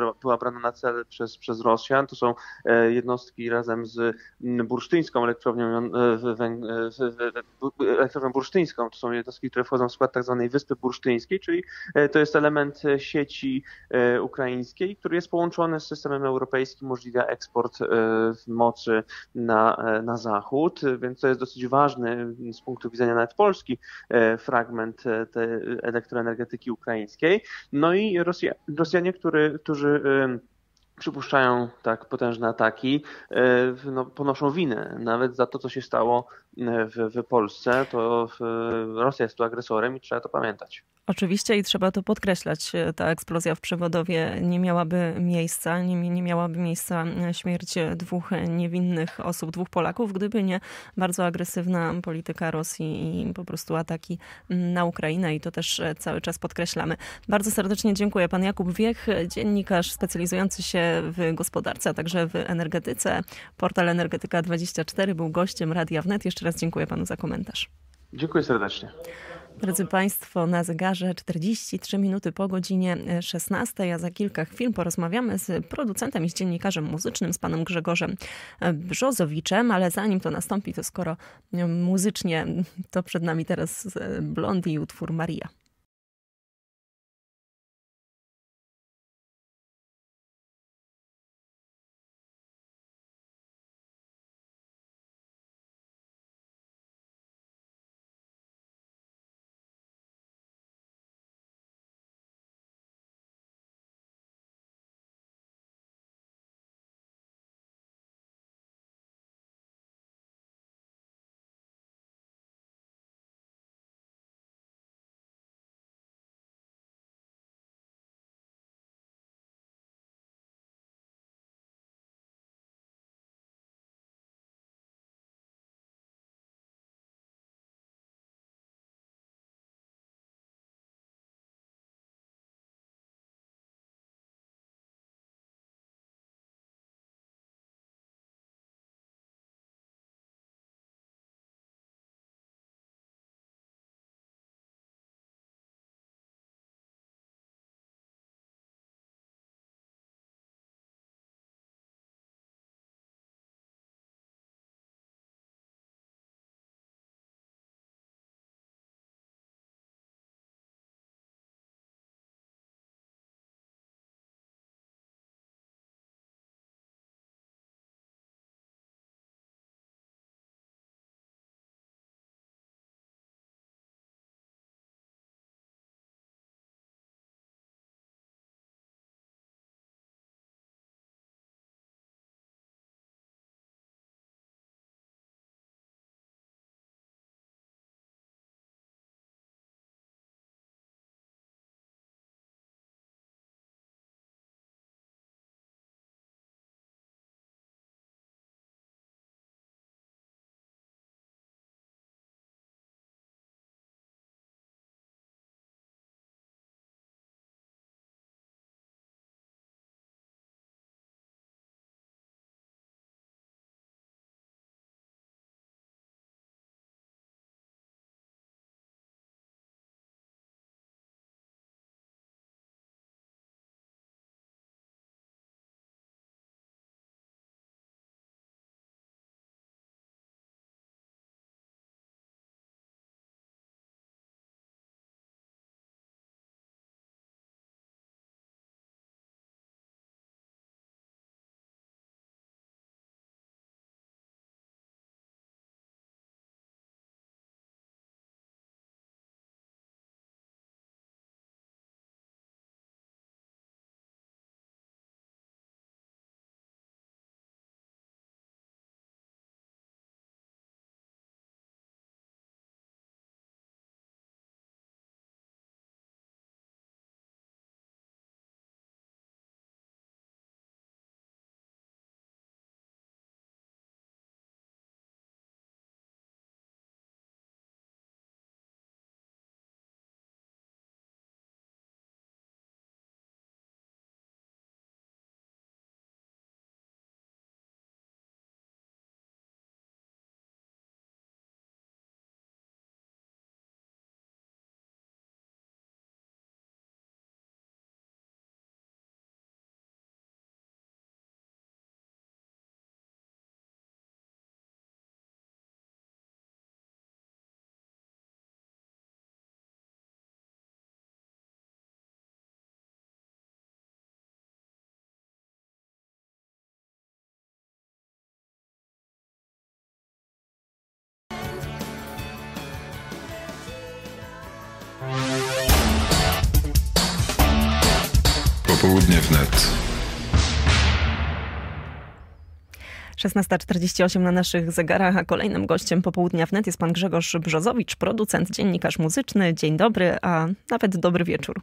która była brana na cel przez Rosjan. To są jednostki razem z bursztyńską elektrownią, elektrownią bursztyńską. To są jednostki, które wchodzą w skład tak zwanej Wyspy Bursztyńskiej, czyli to jest element sieci ukraińskiej, który jest połączony z systemem europejskim, umożliwia eksport mocy na zachód, więc to jest dosyć ważny z punktu widzenia nawet Polski fragment tej elektroenergetyki ukraińskiej. No i Rosjanie, którzy przypuszczają tak potężne ataki, ponoszą winę nawet za to, co się stało w Polsce. To Rosja jest tu agresorem i trzeba to pamiętać. Oczywiście i trzeba to podkreślać. Ta eksplozja w Przewodowie nie miałaby miejsca, nie miałaby miejsca śmierć dwóch niewinnych osób, dwóch Polaków, gdyby nie bardzo agresywna polityka Rosji i po prostu ataki na Ukrainę i to też cały czas podkreślamy. Bardzo serdecznie dziękuję. Pan Jakub Wiech, dziennikarz specjalizujący się w gospodarce, a także w energetyce. Portal Energetyka24 był gościem Radia Wnet. Jeszcze raz dziękuję panu za komentarz. Dziękuję serdecznie. Drodzy Państwo, na zegarze 43 minuty po godzinie 16, a za kilka chwil porozmawiamy z producentem i z dziennikarzem muzycznym, z panem Grzegorzem Brzozowiczem, ale zanim to nastąpi, to skoro muzycznie, to przed nami teraz Blondie i utwór Maria. Popołudnie wnet. 16:48 na naszych zegarach, a kolejnym gościem Popołudnia wnet jest pan Grzegorz Brzozowicz, producent, dziennikarz muzyczny. Dzień dobry, a nawet dobry wieczór.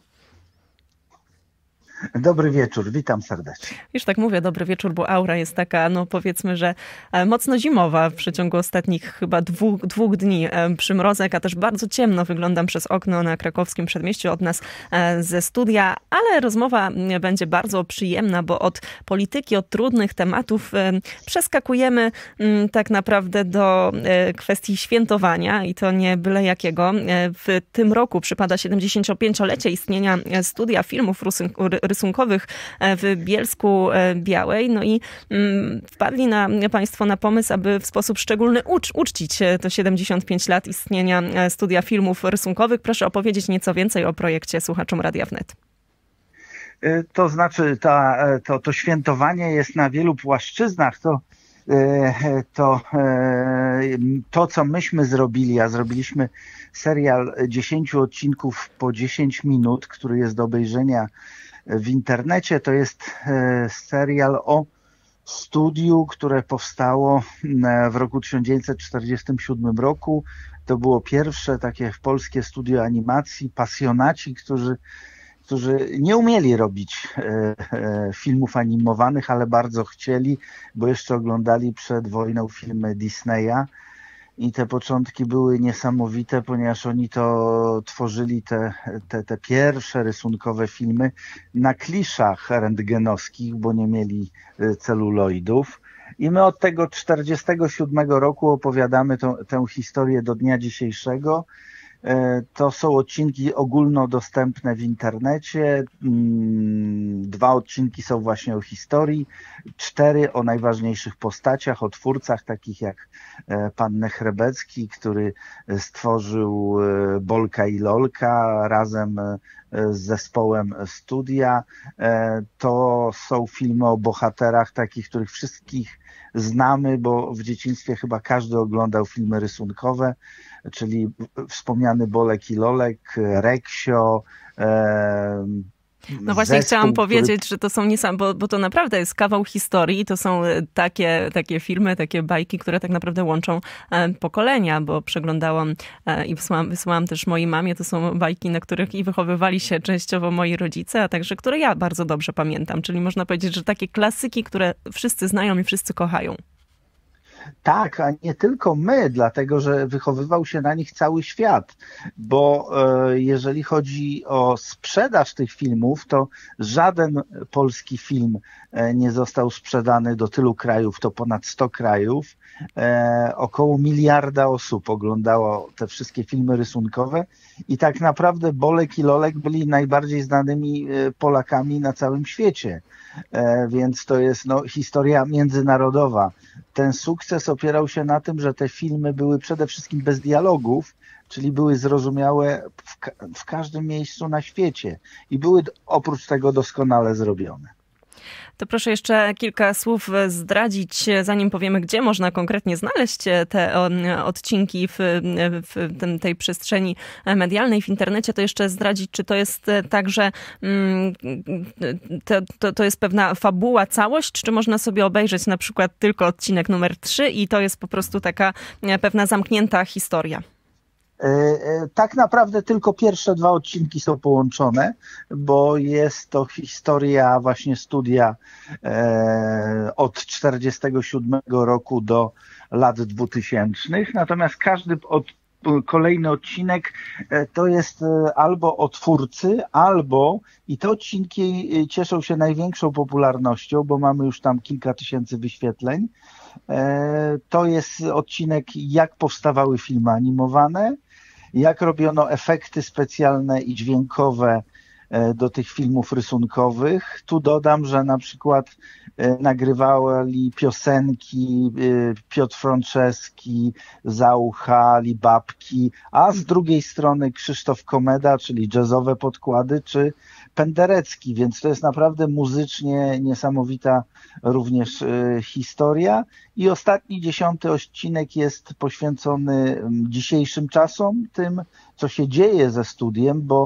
Dobry wieczór, witam serdecznie. Już tak mówię, dobry wieczór, bo aura jest taka, no powiedzmy, że mocno zimowa w przeciągu ostatnich chyba dwóch dni. Przymrozek, a też bardzo ciemno wyglądam przez okno na krakowskim przedmieściu od nas ze studia, ale rozmowa będzie bardzo przyjemna, bo od polityki, od trudnych tematów przeskakujemy tak naprawdę do kwestii świętowania i to nie byle jakiego. W tym roku przypada 75-lecie istnienia studia filmów rysunkowych w Bielsku Białej. No i wpadli Państwo na pomysł, aby w sposób szczególny uczcić to 75 lat istnienia studia filmów rysunkowych. Proszę opowiedzieć nieco więcej o projekcie słuchaczom Radia Wnet. To znaczy, to świętowanie jest na wielu płaszczyznach. To, co myśmy zrobili, a zrobiliśmy serial 10 odcinków po 10 minut, który jest do obejrzenia w internecie. To jest serial o studiu, które powstało w roku 1947 roku. To było pierwsze takie polskie studio animacji, pasjonaci, którzy nie umieli robić filmów animowanych, ale bardzo chcieli, bo jeszcze oglądali przed wojną filmy Disneya. I te początki były niesamowite, ponieważ oni to tworzyli te pierwsze rysunkowe filmy na kliszach rentgenowskich, bo nie mieli celuloidów. I my od tego 1947 roku opowiadamy tę historię do dnia dzisiejszego. To są odcinki ogólnodostępne w internecie. 2 odcinki są właśnie o historii, 4 o najważniejszych postaciach, o twórcach takich jak pan Nechrebecki, który stworzył Bolka i Lolka razem z zespołem studia. To są filmy o bohaterach takich, których wszystkich znamy, bo w dzieciństwie chyba każdy oglądał filmy rysunkowe, czyli wspomniany Bolek i Lolek, Reksio. No właśnie chciałam powiedzieć, że to są bo to naprawdę jest kawał historii. To są takie filmy, takie bajki, które tak naprawdę łączą pokolenia, bo przeglądałam i wysłałam też mojej mamie. To są bajki, na których i wychowywali się częściowo moi rodzice, a także które ja bardzo dobrze pamiętam. Czyli można powiedzieć, że takie klasyki, które wszyscy znają i wszyscy kochają. Tak, a nie tylko my, dlatego że wychowywał się na nich cały świat, bo jeżeli chodzi o sprzedaż tych filmów, to żaden polski film nie został sprzedany do tylu krajów, to ponad 100 krajów. Około 1 miliarda osób oglądało te wszystkie filmy rysunkowe i tak naprawdę Bolek i Lolek byli najbardziej znanymi Polakami na całym świecie, więc to jest historia międzynarodowa. Ten sukces opierał się na tym, że te filmy były przede wszystkim bez dialogów, czyli były zrozumiałe w każdym miejscu na świecie i były oprócz tego doskonale zrobione. To proszę jeszcze kilka słów zdradzić, zanim powiemy, gdzie można konkretnie znaleźć te odcinki w tej przestrzeni medialnej, w internecie, to jeszcze zdradzić, czy to jest tak, że to jest pewna fabuła, całość, czy można sobie obejrzeć na przykład tylko odcinek numer 3 i to jest po prostu taka pewna zamknięta historia? Tak naprawdę tylko pierwsze 2 odcinki są połączone, bo jest to historia właśnie studia od 1947 roku do lat 2000. Natomiast każdy kolejny odcinek to jest albo o twórcy, albo, i te odcinki cieszą się największą popularnością, bo mamy już tam kilka tysięcy wyświetleń. To jest odcinek, jak powstawały filmy animowane, jak robiono efekty specjalne i dźwiękowe do tych filmów rysunkowych. Tu dodam, że na przykład nagrywali piosenki Piotr Franceski, Zaucha, Libabki, a z drugiej strony Krzysztof Komeda, czyli jazzowe podkłady, czy Penderecki, więc to jest naprawdę muzycznie niesamowita również historia. I ostatni 10. odcinek jest poświęcony dzisiejszym czasom, tym, co się dzieje ze studiem, bo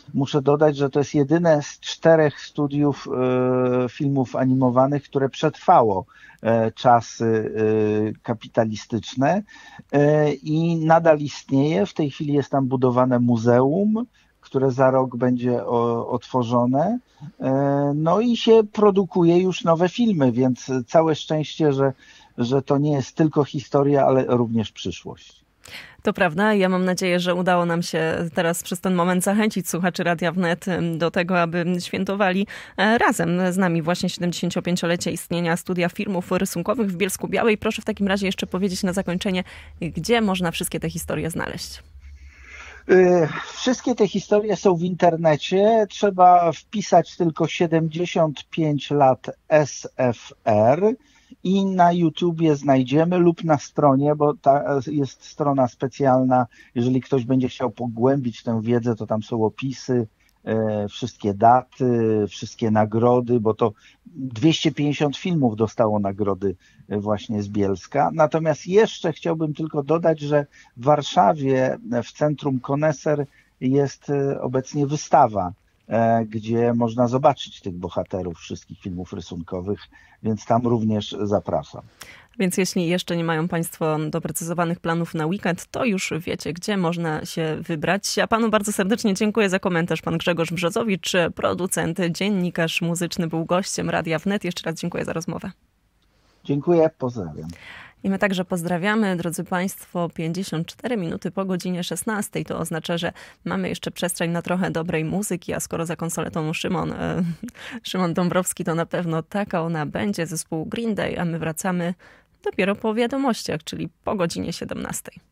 muszę dodać, że to jest jedyne z 4 studiów filmów animowanych, które przetrwało czasy kapitalistyczne i nadal istnieje. W tej chwili jest tam budowane muzeum, które za rok będzie otworzone. No i się produkuje już nowe filmy, więc całe szczęście, że to nie jest tylko historia, ale również przyszłość. To prawda. Ja mam nadzieję, że udało nam się teraz przez ten moment zachęcić słuchaczy Radia Wnet do tego, aby świętowali razem z nami właśnie 75-lecie istnienia Studia Filmów Rysunkowych w Bielsku-Białej. Proszę w takim razie jeszcze powiedzieć na zakończenie, gdzie można wszystkie te historie znaleźć. Wszystkie te historie są w internecie. Trzeba wpisać tylko 75 lat SFR i na YouTubie znajdziemy lub na stronie, bo jest strona specjalna. Jeżeli ktoś będzie chciał pogłębić tę wiedzę, to tam są opisy, wszystkie daty, wszystkie nagrody, bo to 250 filmów dostało nagrody właśnie z Bielska. Natomiast jeszcze chciałbym tylko dodać, że w Warszawie w Centrum Koneser jest obecnie wystawa, gdzie można zobaczyć tych bohaterów wszystkich filmów rysunkowych, więc tam również zapraszam. Więc jeśli jeszcze nie mają Państwo doprecyzowanych planów na weekend, to już wiecie, gdzie można się wybrać. A Panu bardzo serdecznie dziękuję za komentarz. Pan Grzegorz Brzozowicz, producent, dziennikarz muzyczny, był gościem Radia Wnet. Jeszcze raz dziękuję za rozmowę. Dziękuję, pozdrawiam. I my także pozdrawiamy, drodzy Państwo, 54 minuty po godzinie 16. To oznacza, że mamy jeszcze przestrzeń na trochę dobrej muzyki, a skoro za konsoletą Szymon Dąbrowski, to na pewno taka ona będzie, zespół Green Day, a my wracamy dopiero po wiadomościach, czyli po godzinie 17.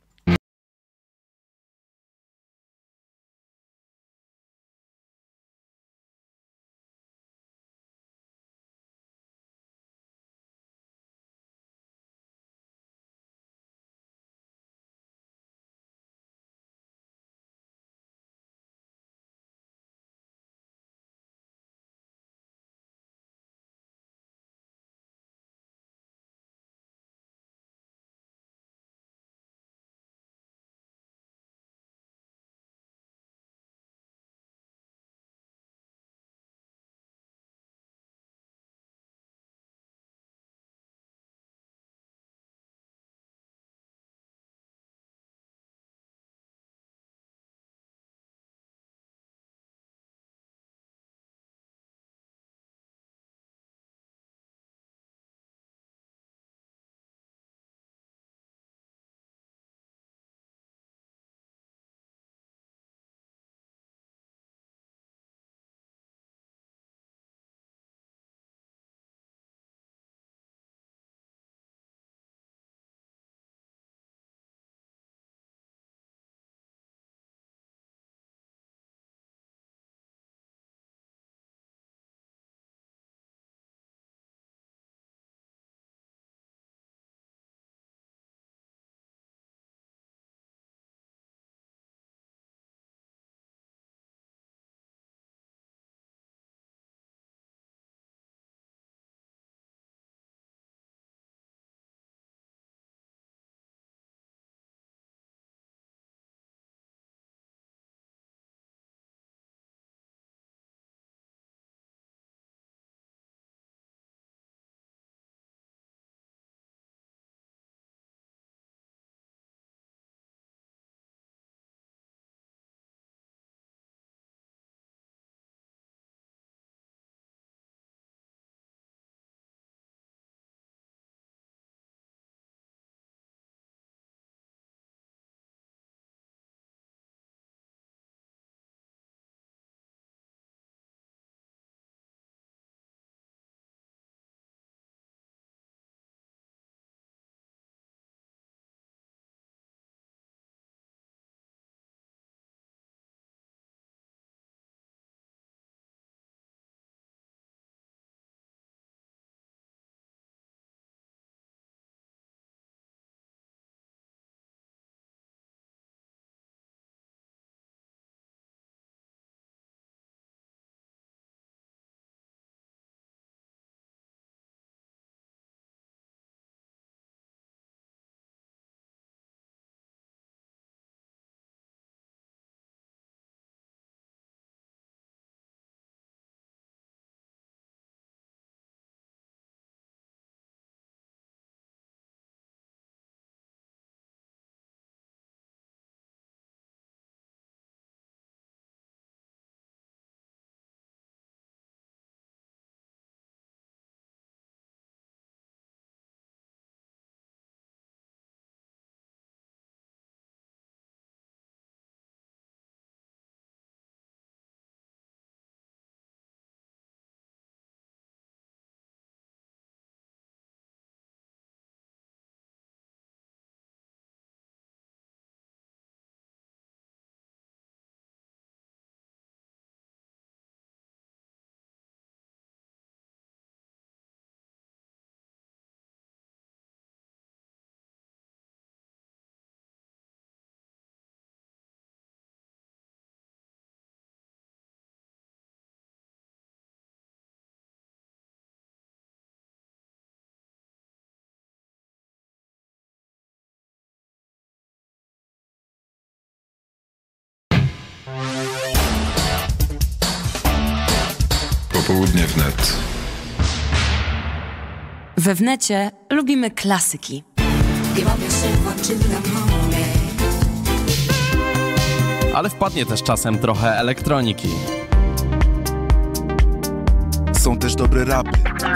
Popołudnie wnet. We Wnecie lubimy klasyki. Ale wpadnie też czasem trochę elektroniki. Są też dobre rapy.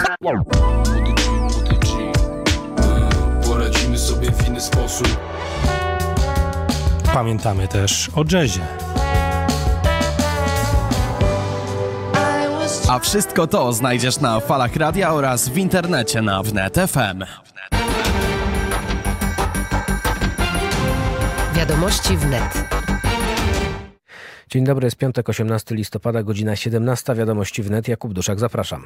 Poradzimy sobie w inny sposób. Pamiętamy też o jazzie. A wszystko to znajdziesz na falach radia oraz w internecie na Wnet FM. Wiadomości wnet. Dzień dobry, jest piątek, 18 listopada, godzina 17. Wiadomości wnet. Jakub Duszak, zapraszam.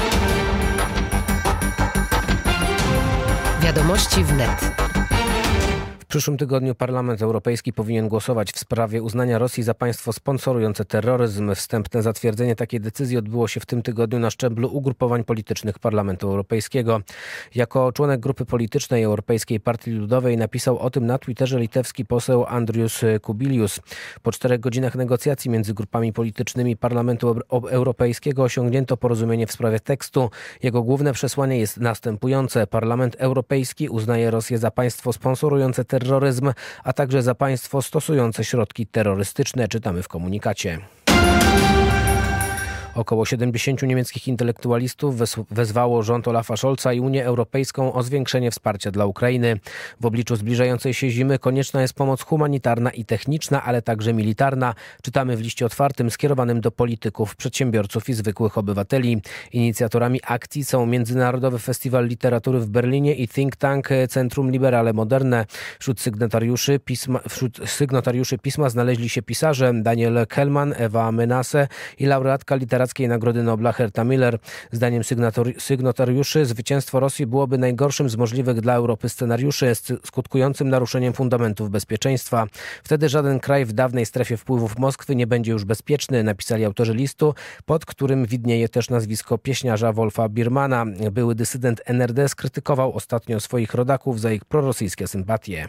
Wiadomości wnet. W przyszłym tygodniu Parlament Europejski powinien głosować w sprawie uznania Rosji za państwo sponsorujące terroryzm. Wstępne zatwierdzenie takiej decyzji odbyło się w tym tygodniu na szczeblu ugrupowań politycznych Parlamentu Europejskiego. Jako członek grupy politycznej Europejskiej Partii Ludowej napisał o tym na Twitterze litewski poseł Andrius Kubilius. Po 4 godzinach negocjacji między grupami politycznymi Parlamentu Europejskiego osiągnięto porozumienie w sprawie tekstu. Jego główne przesłanie jest następujące. Parlament Europejski uznaje Rosję za państwo sponsorujące terroryzm, a także za państwo stosujące środki terrorystyczne, czytamy w komunikacie. Około 70 niemieckich intelektualistów wezwało rząd Olafa Scholza i Unię Europejską o zwiększenie wsparcia dla Ukrainy. W obliczu zbliżającej się zimy konieczna jest pomoc humanitarna i techniczna, ale także militarna. Czytamy w liście otwartym skierowanym do polityków, przedsiębiorców i zwykłych obywateli. Inicjatorami akcji są Międzynarodowy Festiwal Literatury w Berlinie i think tank Centrum Liberale Moderne. Wśród sygnatariuszy pisma znaleźli się pisarze Daniel Kellman, Ewa Menasse i laureatka literackiej Nagrody Nobla Herta Miller. Zdaniem sygnatariuszy zwycięstwo Rosji byłoby najgorszym z możliwych dla Europy scenariuszy, skutkującym naruszeniem fundamentów bezpieczeństwa. Wtedy żaden kraj w dawnej strefie wpływów Moskwy nie będzie już bezpieczny, napisali autorzy listu, pod którym widnieje też nazwisko pieśniarza Wolfa Biermana. Były dysydent NRD skrytykował ostatnio swoich rodaków za ich prorosyjskie sympatie.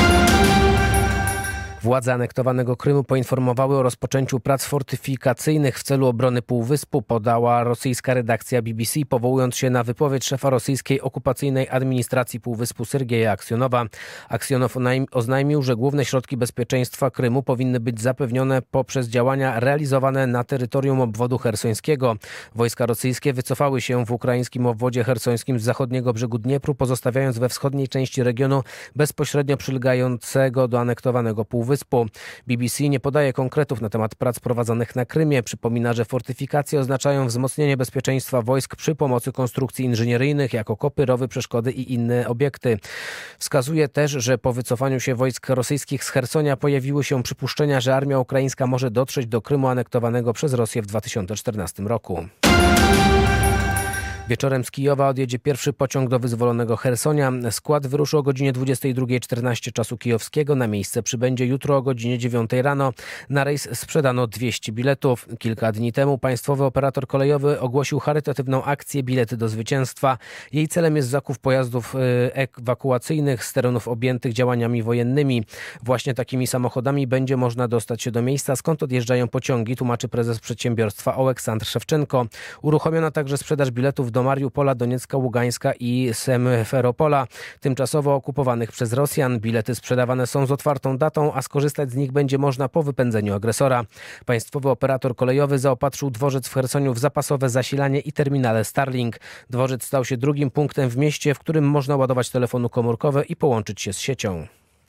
Władze anektowanego Krymu poinformowały o rozpoczęciu prac fortyfikacyjnych w celu obrony Półwyspu, podała rosyjska redakcja BBC, powołując się na wypowiedź szefa rosyjskiej okupacyjnej administracji Półwyspu Sergeja Aksjonowa. Aksjonow oznajmił, że główne środki bezpieczeństwa Krymu powinny być zapewnione poprzez działania realizowane na terytorium obwodu chersońskiego. Wojska rosyjskie wycofały się w ukraińskim obwodzie chersońskim z zachodniego brzegu Dniepru, pozostawiając we wschodniej części regionu bezpośrednio przylegającego do anektowanego Półwyspu. BBC nie podaje konkretów na temat prac prowadzonych na Krymie. Przypomina, że fortyfikacje oznaczają wzmocnienie bezpieczeństwa wojsk przy pomocy konstrukcji inżynieryjnych, jak okopy, rowy, przeszkody i inne obiekty. Wskazuje też, że po wycofaniu się wojsk rosyjskich z Chersonia pojawiły się przypuszczenia, że armia ukraińska może dotrzeć do Krymu anektowanego przez Rosję w 2014 roku. Wieczorem z Kijowa odjedzie pierwszy pociąg do wyzwolonego Chersonia. Skład wyruszy o godzinie 22:14 czasu kijowskiego. Na miejsce przybędzie jutro o godzinie 9 rano. Na rejs sprzedano 200 biletów. Kilka dni temu państwowy operator kolejowy ogłosił charytatywną akcję Bilety do Zwycięstwa. Jej celem jest zakup pojazdów ewakuacyjnych z terenów objętych działaniami wojennymi. Właśnie takimi samochodami będzie można dostać się do miejsca, skąd odjeżdżają pociągi, tłumaczy prezes przedsiębiorstwa Oleksandr Szewczenko. Uruchomiona także sprzedaż biletów do Mariupola, Doniecka, Ługańska i Semferopola, tymczasowo okupowanych przez Rosjan. Bilety sprzedawane są z otwartą datą, a skorzystać z nich będzie można po wypędzeniu agresora. Państwowy operator kolejowy zaopatrzył dworzec w Chersoniu w zapasowe zasilanie i terminale Starlink. Dworzec stał się drugim punktem w mieście, w którym można ładować telefony komórkowe i połączyć się z siecią.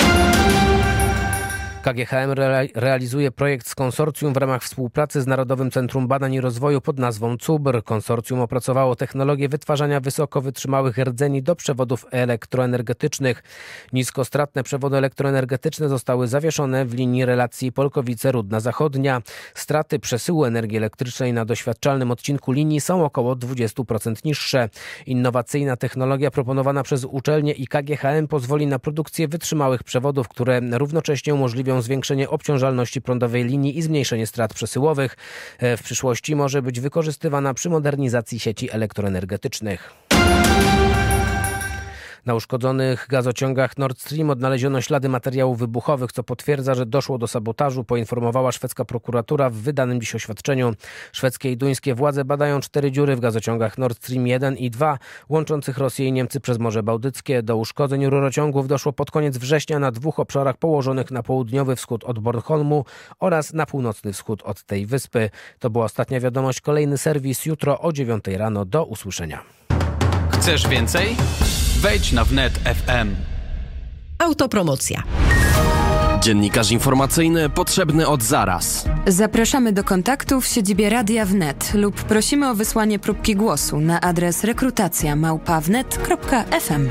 KGHM realizuje projekt z konsorcjum w ramach współpracy z Narodowym Centrum Badań i Rozwoju pod nazwą CUBR. Konsorcjum opracowało technologię wytwarzania wysoko wytrzymałych rdzeni do przewodów elektroenergetycznych. Niskostratne przewody elektroenergetyczne zostały zawieszone w linii relacji Polkowice-Rudna Zachodnia. Straty przesyłu energii elektrycznej na doświadczalnym odcinku linii są około 20% niższe. Innowacyjna technologia proponowana przez uczelnie i KGHM pozwoli na produkcję wytrzymałych przewodów, które równocześnie umożliwią zwiększenie obciążalności prądowej linii i zmniejszenie strat przesyłowych. W przyszłości może być wykorzystywana przy modernizacji sieci elektroenergetycznych. Na uszkodzonych gazociągach Nord Stream odnaleziono ślady materiałów wybuchowych, co potwierdza, że doszło do sabotażu, poinformowała szwedzka prokuratura w wydanym dziś oświadczeniu. Szwedzkie i duńskie władze badają 4 dziury w gazociągach Nord Stream 1 i 2, łączących Rosję i Niemcy przez Morze Bałtyckie. Do uszkodzeń rurociągów doszło pod koniec września na 2 obszarach położonych na południowy wschód od Bornholmu oraz na północny wschód od tej wyspy. To była ostatnia wiadomość. Kolejny serwis jutro o 9 rano. Do usłyszenia. Chcesz więcej? Wejdź na wnet FM. Autopromocja. Dziennikarz informacyjny potrzebny od zaraz. Zapraszamy do kontaktu w siedzibie Radia Wnet lub prosimy o wysłanie próbki głosu na adres rekrutacja@wnet.fm.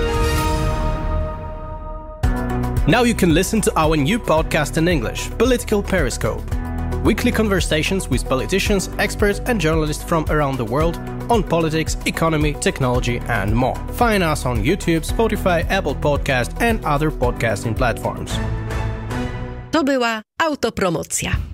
Now you can listen to our new podcast in English, Political Periscope. Weekly conversations with politicians, experts and journalists from around the world on politics, economy, technology and more. Find us on YouTube, Spotify, Apple Podcast and other podcasting platforms. To była autopromocja.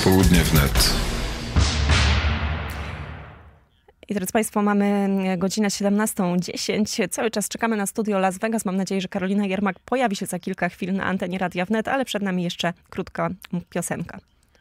Popołudnie wnet. I drodzy Państwo, mamy godzinę 17:10. Cały czas czekamy na studio Las Vegas. Mam nadzieję, że Karolina Jermak pojawi się za kilka chwil na antenie Radia Wnet, ale przed nami jeszcze krótka piosenka.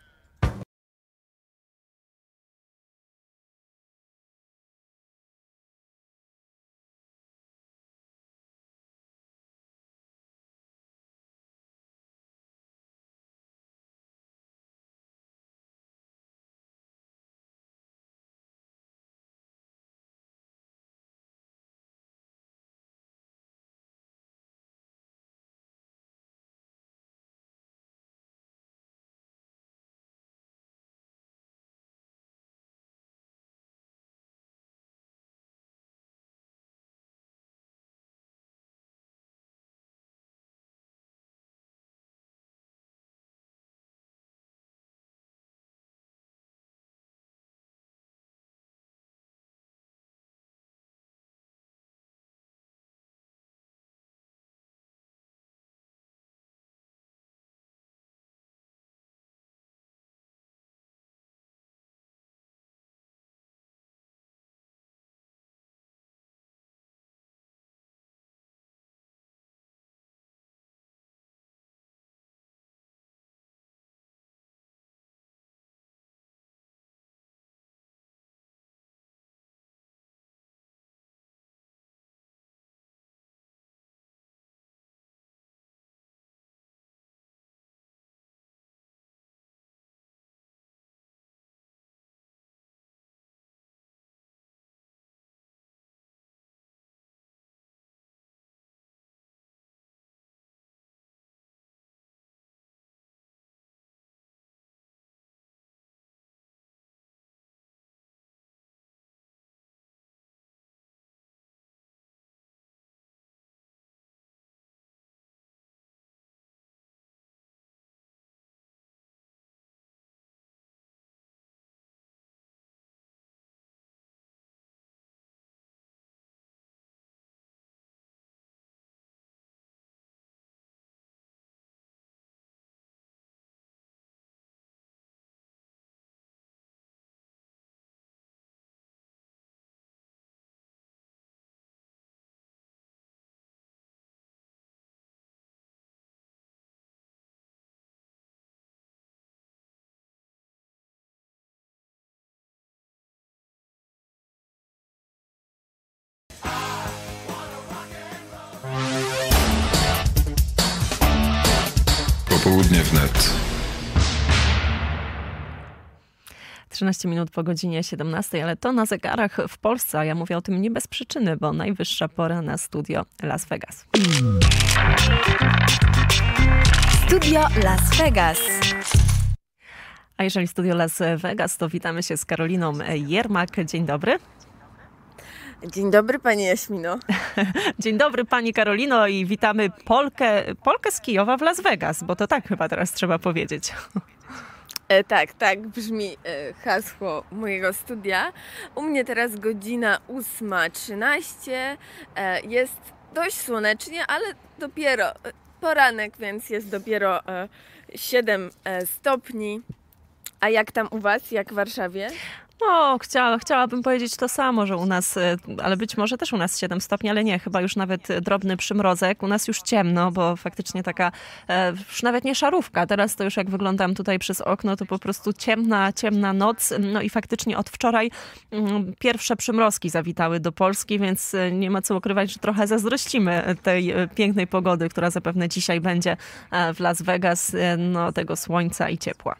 Popołudnie wnet. 13 minut po godzinie 17, ale to na zegarach w Polsce, a ja mówię o tym nie bez przyczyny, bo najwyższa pora na studio Las Vegas. Studio Las Vegas. A jeżeli studio Las Vegas, to witamy się z Karoliną Jermak. Dzień dobry. Dzień dobry, pani Jaśmino. Dzień dobry, pani Karolino, i witamy Polkę z Kijowa w Las Vegas, bo to tak chyba teraz trzeba powiedzieć. Tak brzmi hasło mojego studia. U mnie teraz godzina 8:13. Jest dość słonecznie, ale dopiero poranek, więc jest dopiero 7 stopni. A jak tam u was, jak w Warszawie? No, chciałabym powiedzieć to samo, że u nas, ale być może też u nas 7 stopni, ale nie, chyba już nawet drobny przymrozek. U nas już ciemno, bo faktycznie taka, już nawet nie szarówka. Teraz to już jak wyglądam tutaj przez okno, to po prostu ciemna noc. No i faktycznie od wczoraj pierwsze przymrozki zawitały do Polski, więc nie ma co ukrywać, że trochę zazdrościmy tej pięknej pogody, która zapewne dzisiaj będzie w Las Vegas, no tego słońca i ciepła.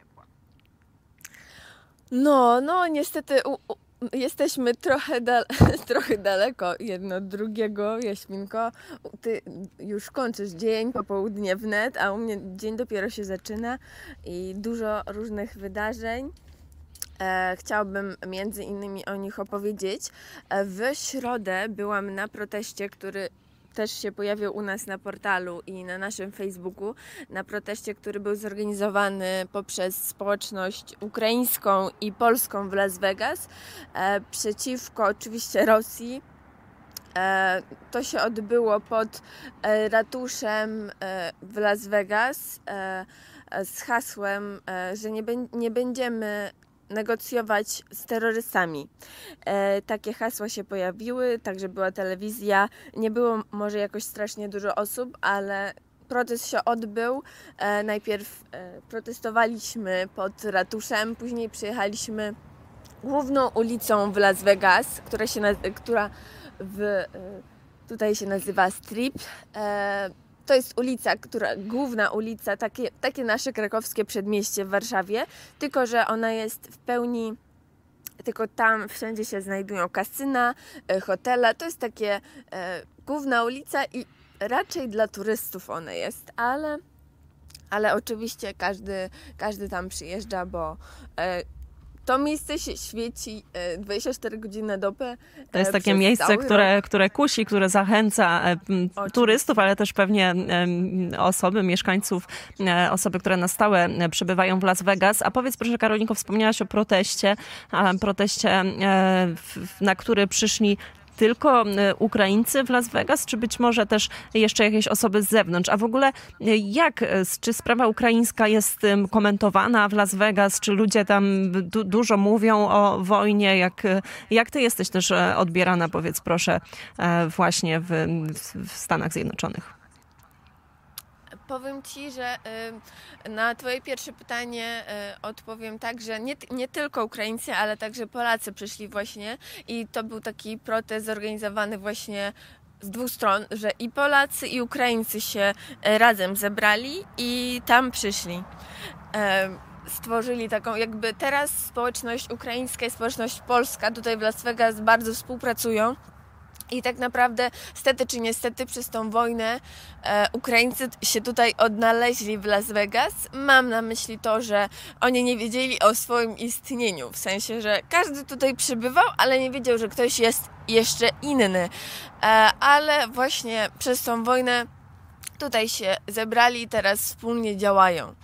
No, niestety jesteśmy trochę daleko jedno od drugiego. Jaśminko, ty już kończysz dzień, popołudnie wnet, a u mnie dzień dopiero się zaczyna i dużo różnych wydarzeń. Chciałabym między innymi o nich opowiedzieć. W środę byłam na proteście, który też się pojawił u nas na portalu i na naszym Facebooku, na proteście, który był zorganizowany poprzez społeczność ukraińską i polską w Las Vegas przeciwko oczywiście Rosji. To się odbyło pod ratuszem w Las Vegas. z hasłem, że nie będziemy negocjować z terrorystami. Takie hasła się pojawiły, także była telewizja. Nie było może jakoś strasznie dużo osób, ale protest się odbył. Najpierw protestowaliśmy pod ratuszem, później przyjechaliśmy główną ulicą w Las Vegas, która tutaj się nazywa Strip. To jest ulica, główna ulica, takie nasze krakowskie przedmieście w Warszawie, tylko że ona jest w pełni, tylko tam wszędzie się znajdują kasyna, hotele. To jest takie główna ulica i raczej dla turystów ona jest, ale oczywiście każdy tam przyjeżdża, bo to miejsce się świeci 24 godziny na dobę. To jest takie miejsce, które kusi, które zachęca turystów, ale też pewnie mieszkańców, które na stałe przebywają w Las Vegas. A powiedz proszę, Karolinko, wspomniałaś o proteście, na który przyszli tylko Ukraińcy w Las Vegas, czy być może też jeszcze jakieś osoby z zewnątrz? A w ogóle czy sprawa ukraińska jest komentowana w Las Vegas? Czy ludzie tam dużo mówią o wojnie? Jak ty jesteś też odbierana, powiedz proszę, właśnie w Stanach Zjednoczonych? Powiem Ci, że na Twoje pierwsze pytanie odpowiem tak, że nie tylko Ukraińcy, ale także Polacy przyszli właśnie i to był taki protest zorganizowany właśnie z dwóch stron, że i Polacy, i Ukraińcy się razem zebrali i tam przyszli. Stworzyli taką, jakby teraz społeczność ukraińska i społeczność polska tutaj w Las Vegas bardzo współpracują. I tak naprawdę, stety czy niestety, przez tą wojnę Ukraińcy się tutaj odnaleźli w Las Vegas. Mam na myśli to, że oni nie wiedzieli o swoim istnieniu. W sensie, że każdy tutaj przybywał, ale nie wiedział, że ktoś jest jeszcze inny. Ale właśnie przez tą wojnę tutaj się zebrali i teraz wspólnie działają.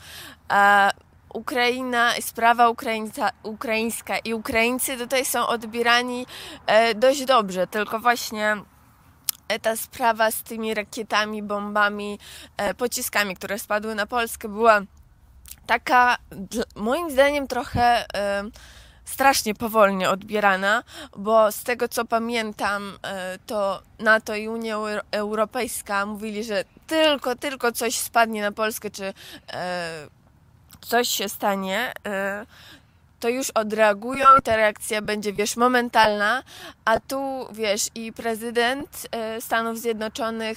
Ukraina, sprawa ukraińska i Ukraińcy tutaj są odbierani dość dobrze, tylko właśnie ta sprawa z tymi rakietami, bombami, pociskami, które spadły na Polskę, była taka, moim zdaniem, trochę strasznie powolnie odbierana, bo z tego co pamiętam, to NATO i Unia Europejska mówili, że tylko coś spadnie na Polskę, czy coś się stanie, to już odreagują i ta reakcja będzie, momentalna, a tu, i prezydent Stanów Zjednoczonych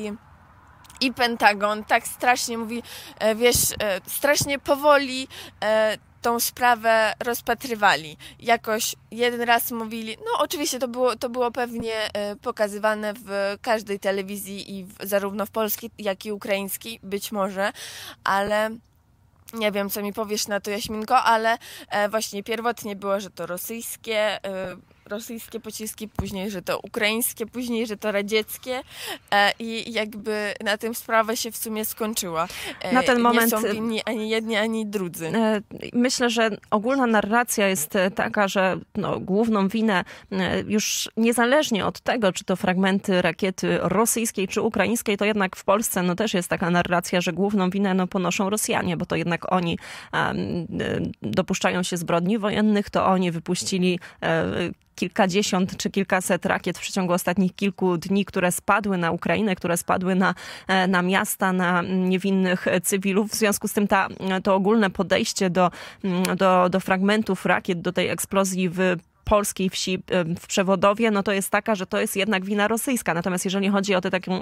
i Pentagon tak strasznie mówi, strasznie powoli tą sprawę rozpatrywali. Jakoś jeden raz mówili, no oczywiście to było pewnie pokazywane w każdej telewizji, zarówno w polskiej, jak i ukraińskiej, być może, ale nie wiem, co mi powiesz na to, Jaśminko, ale właśnie pierwotnie było, że to rosyjskie pociski, później, że to ukraińskie, później, że to radzieckie i jakby na tym sprawa się w sumie skończyła. Na ten moment nie są winni ani jedni, ani drudzy. Myślę, że ogólna narracja jest taka, że główną winę już niezależnie od tego, czy to fragmenty rakiety rosyjskiej czy ukraińskiej, to jednak w Polsce też jest taka narracja, że główną winę ponoszą Rosjanie, bo to jednak oni dopuszczają się zbrodni wojennych, to oni wypuścili kilkadziesiąt czy kilkaset rakiet w przeciągu ostatnich kilku dni, które spadły na Ukrainę, które spadły na miasta, na niewinnych cywilów. W związku z tym to ogólne podejście do fragmentów rakiet, do tej eksplozji w polskiej wsi w Przewodowie, to jest taka, że to jest jednak wina rosyjska. Natomiast jeżeli chodzi o tę taką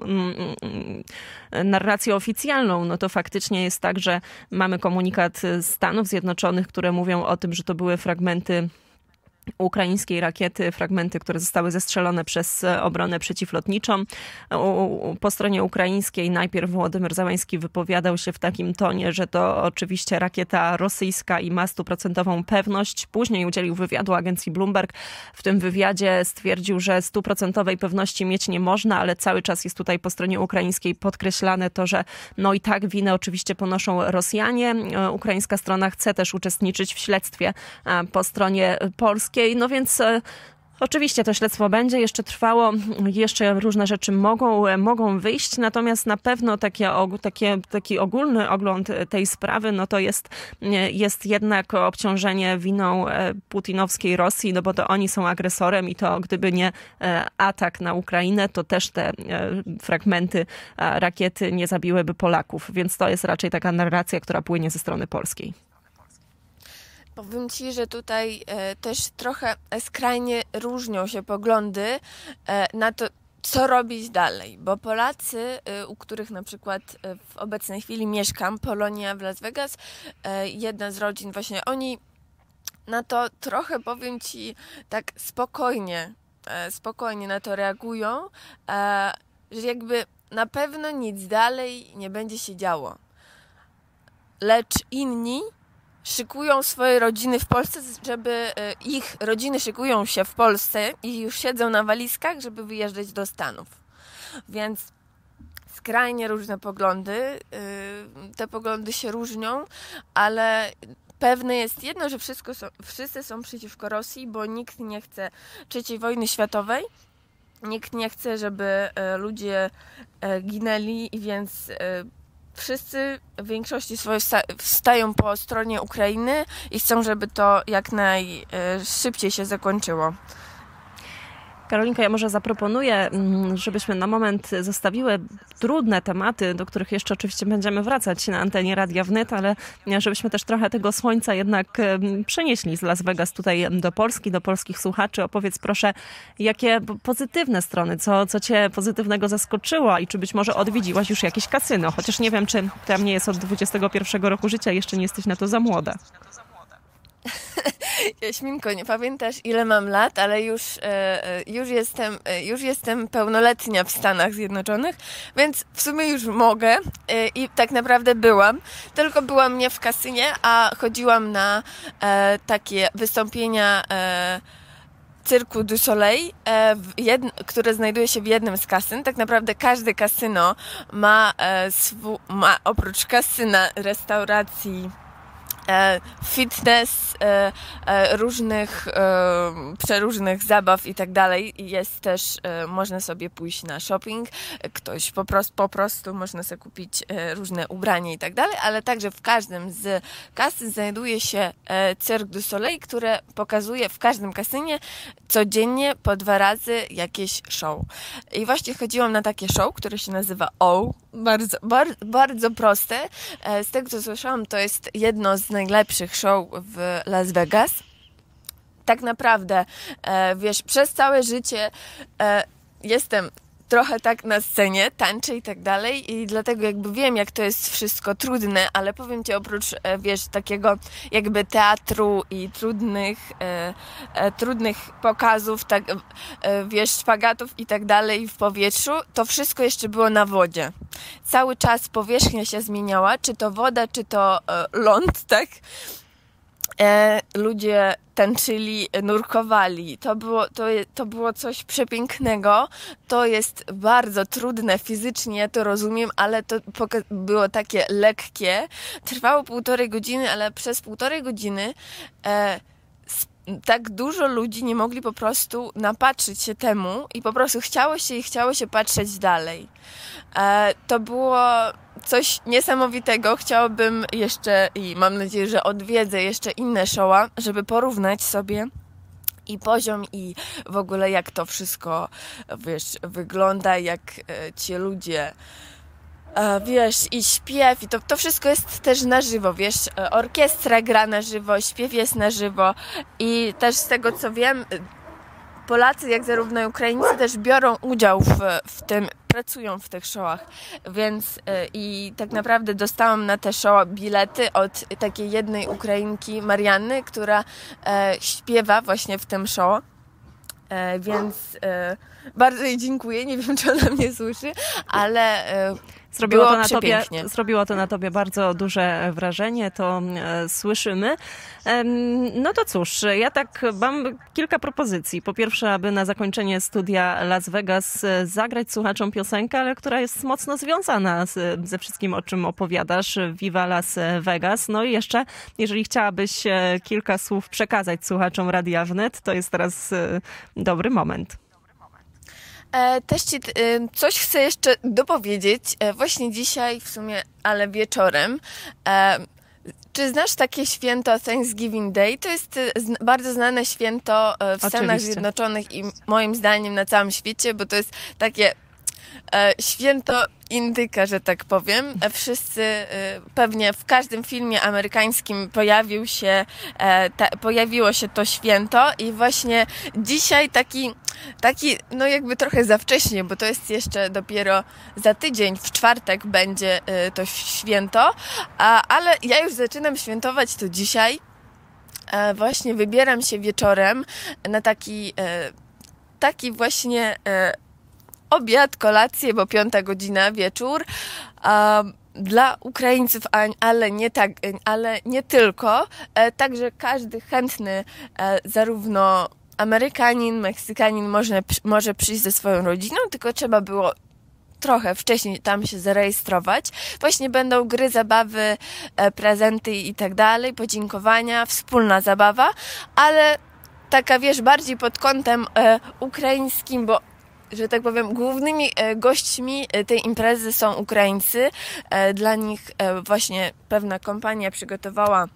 narrację oficjalną, to faktycznie jest tak, że mamy komunikat Stanów Zjednoczonych, które mówią o tym, że to były fragmenty ukraińskiej rakiety, fragmenty, które zostały zestrzelone przez obronę przeciwlotniczą. Po stronie ukraińskiej najpierw Wołodymyr Zełenski wypowiadał się w takim tonie, że to oczywiście rakieta rosyjska i ma 100% pewność. Później udzielił wywiadu agencji Bloomberg. W tym wywiadzie stwierdził, że 100% pewności mieć nie można, ale cały czas jest tutaj po stronie ukraińskiej podkreślane to, że i tak winę oczywiście ponoszą Rosjanie. Ukraińska strona chce też uczestniczyć w śledztwie po stronie polskiej. Więc Oczywiście to śledztwo będzie jeszcze trwało, jeszcze różne rzeczy mogą wyjść, natomiast na pewno taki ogólny ogląd tej sprawy, no to jest jednak obciążenie winą putinowskiej Rosji, no bo to oni są agresorem i to gdyby nie atak na Ukrainę, to też te fragmenty rakiety nie zabiłyby Polaków, więc to jest raczej taka narracja, która płynie ze strony polskiej. Powiem Ci, że tutaj też trochę skrajnie różnią się poglądy na to, co robić dalej, bo Polacy, u których na przykład w obecnej chwili mieszkam, Polonia w Las Vegas, jedna z rodzin właśnie, oni na to trochę, powiem Ci, tak spokojnie na to reagują, że jakby na pewno nic dalej nie będzie się działo. Lecz inni szykują swoje rodziny w Polsce, żeby ich rodziny szykują się w Polsce i już siedzą na walizkach, żeby wyjeżdżać do Stanów. Więc skrajnie różne poglądy, te poglądy się różnią, ale pewne jest jedno, że wszyscy są przeciwko Rosji, bo nikt nie chce III wojny światowej, nikt nie chce, żeby ludzie ginęli, więc wszyscy w większości swojej stają po stronie Ukrainy i chcą, żeby to jak najszybciej się zakończyło. Karolinka, ja może zaproponuję, żebyśmy na moment zostawiły trudne tematy, do których jeszcze oczywiście będziemy wracać na antenie Radia Wnet, ale żebyśmy też trochę tego słońca jednak przenieśli z Las Vegas tutaj do Polski, do polskich słuchaczy. Opowiedz proszę, jakie pozytywne strony, co cię pozytywnego zaskoczyło i czy być może odwiedziłaś już jakieś kasyno, chociaż nie wiem, czy tam nie jest od 21 roku życia, jeszcze nie jesteś na to za młoda. Jaśminko, nie pamiętasz ile mam lat, ale już jestem pełnoletnia w Stanach Zjednoczonych, więc w sumie już mogę i tak naprawdę byłam. Tylko byłam nie w kasynie, a chodziłam na takie wystąpienia Cirque du Soleil, które znajduje się w jednym z kasyn. Tak naprawdę każde kasyno ma oprócz kasyna, restauracji, fitness, przeróżnych zabaw i tak dalej. Jest też, można sobie pójść na shopping, ktoś po prostu można sobie kupić różne ubrania i tak dalej, ale także w każdym z kasyn znajduje się Cirque du Soleil, które pokazuje w każdym kasynie codziennie po 2 razy jakieś show. I właśnie chodziłam na takie show, które się nazywa O. Bardzo proste. Z tego, co słyszałam, to jest jedno z najlepszych show w Las Vegas. Tak naprawdę, wiesz, przez całe życie jestem trochę tak na scenie, tańczę i tak dalej i dlatego jakby wiem, jak to jest wszystko trudne, ale powiem Ci, oprócz, wiesz, takiego jakby teatru i trudnych pokazów, tak, wiesz, szpagatów i tak dalej w powietrzu, to wszystko jeszcze było na wodzie. Cały czas powierzchnia się zmieniała, czy to woda, czy to ląd, tak? Ludzie tańczyli, nurkowali. To było coś przepięknego. To jest bardzo trudne fizycznie, ja to rozumiem, ale to było takie lekkie. Trwało 1,5 godziny, ale przez 1,5 godziny tak dużo ludzi nie mogli po prostu napatrzyć się temu i po prostu chciało się patrzeć dalej. To było coś niesamowitego. Chciałabym jeszcze i mam nadzieję, że odwiedzę jeszcze inne showa, żeby porównać sobie i poziom i w ogóle jak to wszystko, wiesz, wygląda, jak ci ludzie, wiesz, i śpiew, i to wszystko jest też na żywo, wiesz, orkiestra gra na żywo, śpiew jest na żywo i też z tego, co wiem, Polacy, jak zarówno Ukraińcy, też biorą udział w tym, pracują w tych showach, więc i tak naprawdę dostałam na te show bilety od takiej jednej Ukrainki, Marianny, która śpiewa właśnie w tym show, więc bardzo jej dziękuję, nie wiem, czy ona mnie słyszy, ale Zrobiło to na tobie bardzo duże wrażenie, to słyszymy. No to cóż, ja tak mam kilka propozycji. Po pierwsze, aby na zakończenie studia Las Vegas zagrać słuchaczom piosenkę, ale która jest mocno związana ze wszystkim, o czym opowiadasz. Viva Las Vegas. No i jeszcze, jeżeli chciałabyś kilka słów przekazać słuchaczom Radia Wnet, to jest teraz dobry moment. Też ci coś chcę jeszcze dopowiedzieć. Właśnie dzisiaj w sumie, ale wieczorem. Czy znasz takie święto Thanksgiving Day? To jest bardzo znane święto w Stanach Zjednoczonych i moim zdaniem na całym świecie, bo to jest takie święto indyka, że tak powiem. Wszyscy, pewnie w każdym filmie amerykańskim pojawiło się to święto i właśnie dzisiaj taki, no jakby trochę za wcześnie, bo to jest jeszcze dopiero za tydzień, w czwartek będzie to święto, ale ja już zaczynam świętować to dzisiaj. Właśnie wybieram się wieczorem na taki właśnie obiad, kolację, bo 5 godzina, wieczór, dla Ukraińców, ale nie tylko. Także każdy chętny, zarówno Amerykanin, Meksykanin może przyjść ze swoją rodziną, tylko trzeba było trochę wcześniej tam się zarejestrować. Właśnie będą gry, zabawy, prezenty i tak dalej, podziękowania, wspólna zabawa, ale taka, wiesz, bardziej pod kątem ukraińskim, bo że tak powiem, głównymi gośćmi tej imprezy są Ukraińcy. Dla nich właśnie pewna kompania przygotowała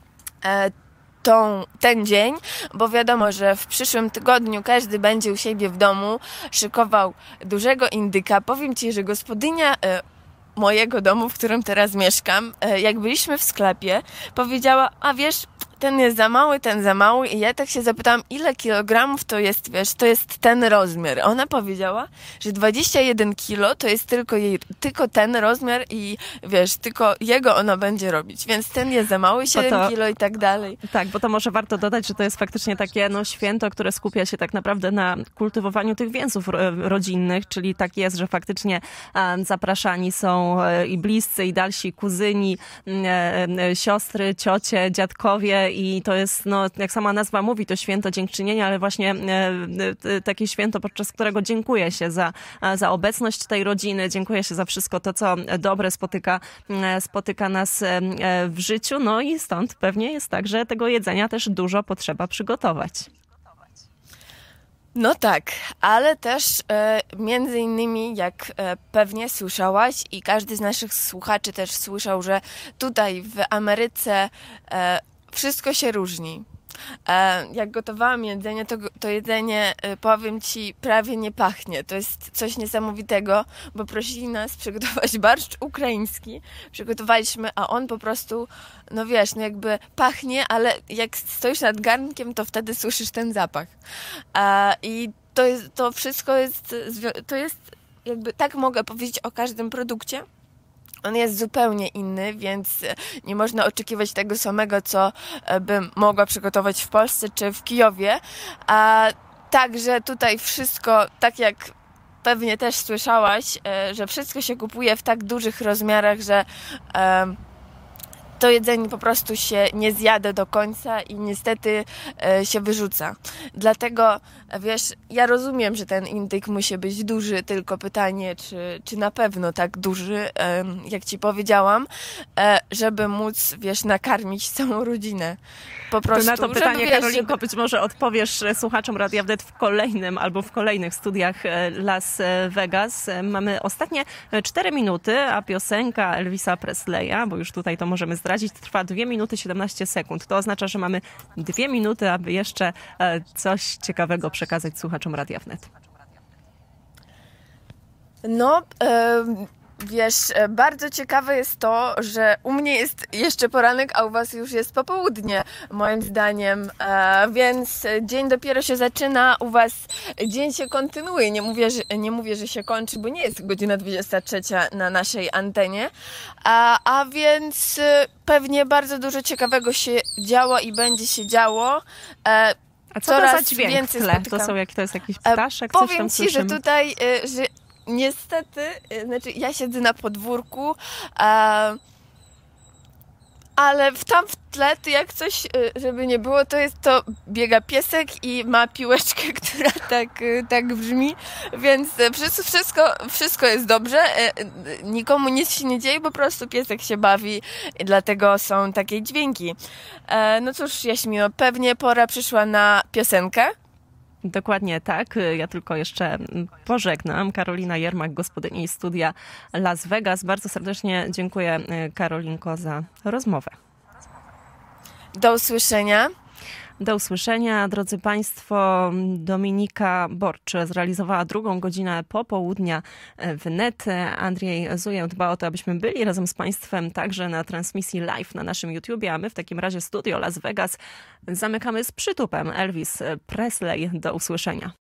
ten dzień, bo wiadomo, że w przyszłym tygodniu każdy będzie u siebie w domu szykował dużego indyka. Powiem ci, że gospodynia mojego domu, w którym teraz mieszkam, jak byliśmy w sklepie, powiedziała, a wiesz, ten jest za mały i ja tak się zapytałam, ile kilogramów to jest, wiesz, to jest ten rozmiar. Ona powiedziała, że 21 kilo to jest tylko ten rozmiar i wiesz, tylko jego ona będzie robić, więc ten jest za mały, 7 kilo i tak dalej. Tak, bo to może warto dodać, że to jest faktycznie takie święto, które skupia się tak naprawdę na kultywowaniu tych więzów rodzinnych, czyli tak jest, że faktycznie zapraszani są i bliscy, i dalsi kuzyni, siostry, ciocie, dziadkowie i to jest, no, jak sama nazwa mówi, to święto dziękczynienia, ale właśnie takie święto, podczas którego dziękuję się za obecność tej rodziny, dziękuję się za wszystko to, co dobre spotyka nas w życiu, no i stąd pewnie jest tak, że tego jedzenia też dużo potrzeba przygotować. No tak, ale też między innymi, jak pewnie słyszałaś i każdy z naszych słuchaczy też słyszał, że tutaj w Ameryce wszystko się różni. Jak gotowałam jedzenie, to jedzenie, powiem ci, prawie nie pachnie. To jest coś niesamowitego, bo prosili nas przygotować barszcz ukraiński. Przygotowaliśmy, a on po prostu, no wiesz, no jakby pachnie, ale jak stoisz nad garnkiem, to wtedy słyszysz ten zapach. I to wszystko jest jakby, tak mogę powiedzieć o każdym produkcie. On jest zupełnie inny, więc nie można oczekiwać tego samego, co bym mogła przygotować w Polsce czy w Kijowie. Także tutaj wszystko, tak jak pewnie też słyszałaś, że wszystko się kupuje w tak dużych rozmiarach, że to jedzenie po prostu się nie zjada do końca i niestety się wyrzuca. Dlatego, wiesz, ja rozumiem, że ten indyk musi być duży, tylko pytanie, czy na pewno tak duży, jak ci powiedziałam, żeby móc, wiesz, nakarmić całą rodzinę. Po prostu, to na to pytanie, wiesz, Karolinko, być może odpowiesz słuchaczom Radia Wnet w kolejnym albo w kolejnych studiach Las Vegas. Mamy ostatnie 4 minuty, a piosenka Elvisa Presleya, bo już tutaj to możemy zdradzić, trwa 2 minuty 17 sekund. To oznacza, że mamy 2 minuty, aby jeszcze coś ciekawego przekazać słuchaczom Radia Wnet. No, wiesz, bardzo ciekawe jest to, że u mnie jest jeszcze poranek, a u was już jest popołudnie, moim zdaniem, więc dzień dopiero się zaczyna, u was dzień się kontynuuje, nie mówię, że się kończy, bo nie jest godzina 23 na naszej antenie, a więc pewnie bardzo dużo ciekawego się działo i będzie się działo. A co to za dźwięk w tle? To jest jakiś ptaszek? Powiem ci, że tutaj... niestety, znaczy ja siedzę na podwórku, ale tam w tle, to jak coś, żeby nie było, to biega piesek i ma piłeczkę, która tak brzmi, więc wszystko jest dobrze, nikomu nic się nie dzieje, po prostu piesek się bawi i dlatego są takie dźwięki. No cóż, Jaśmino, pewnie pora przyszła na piosenkę. Dokładnie tak. Ja tylko jeszcze pożegnam. Karolina Jermak, gospodyni studia Las Vegas. Bardzo serdecznie dziękuję, Karolinko, za rozmowę. Do usłyszenia. Do usłyszenia, drodzy Państwo. Dominika Borcz zrealizowała 2. godzinę popołudnia wnet. Andrzej Zujał dba o to, abyśmy byli razem z Państwem także na transmisji live na naszym YouTubie, a my w takim razie studio Las Vegas zamykamy z przytupem. Elvis Presley. Do usłyszenia.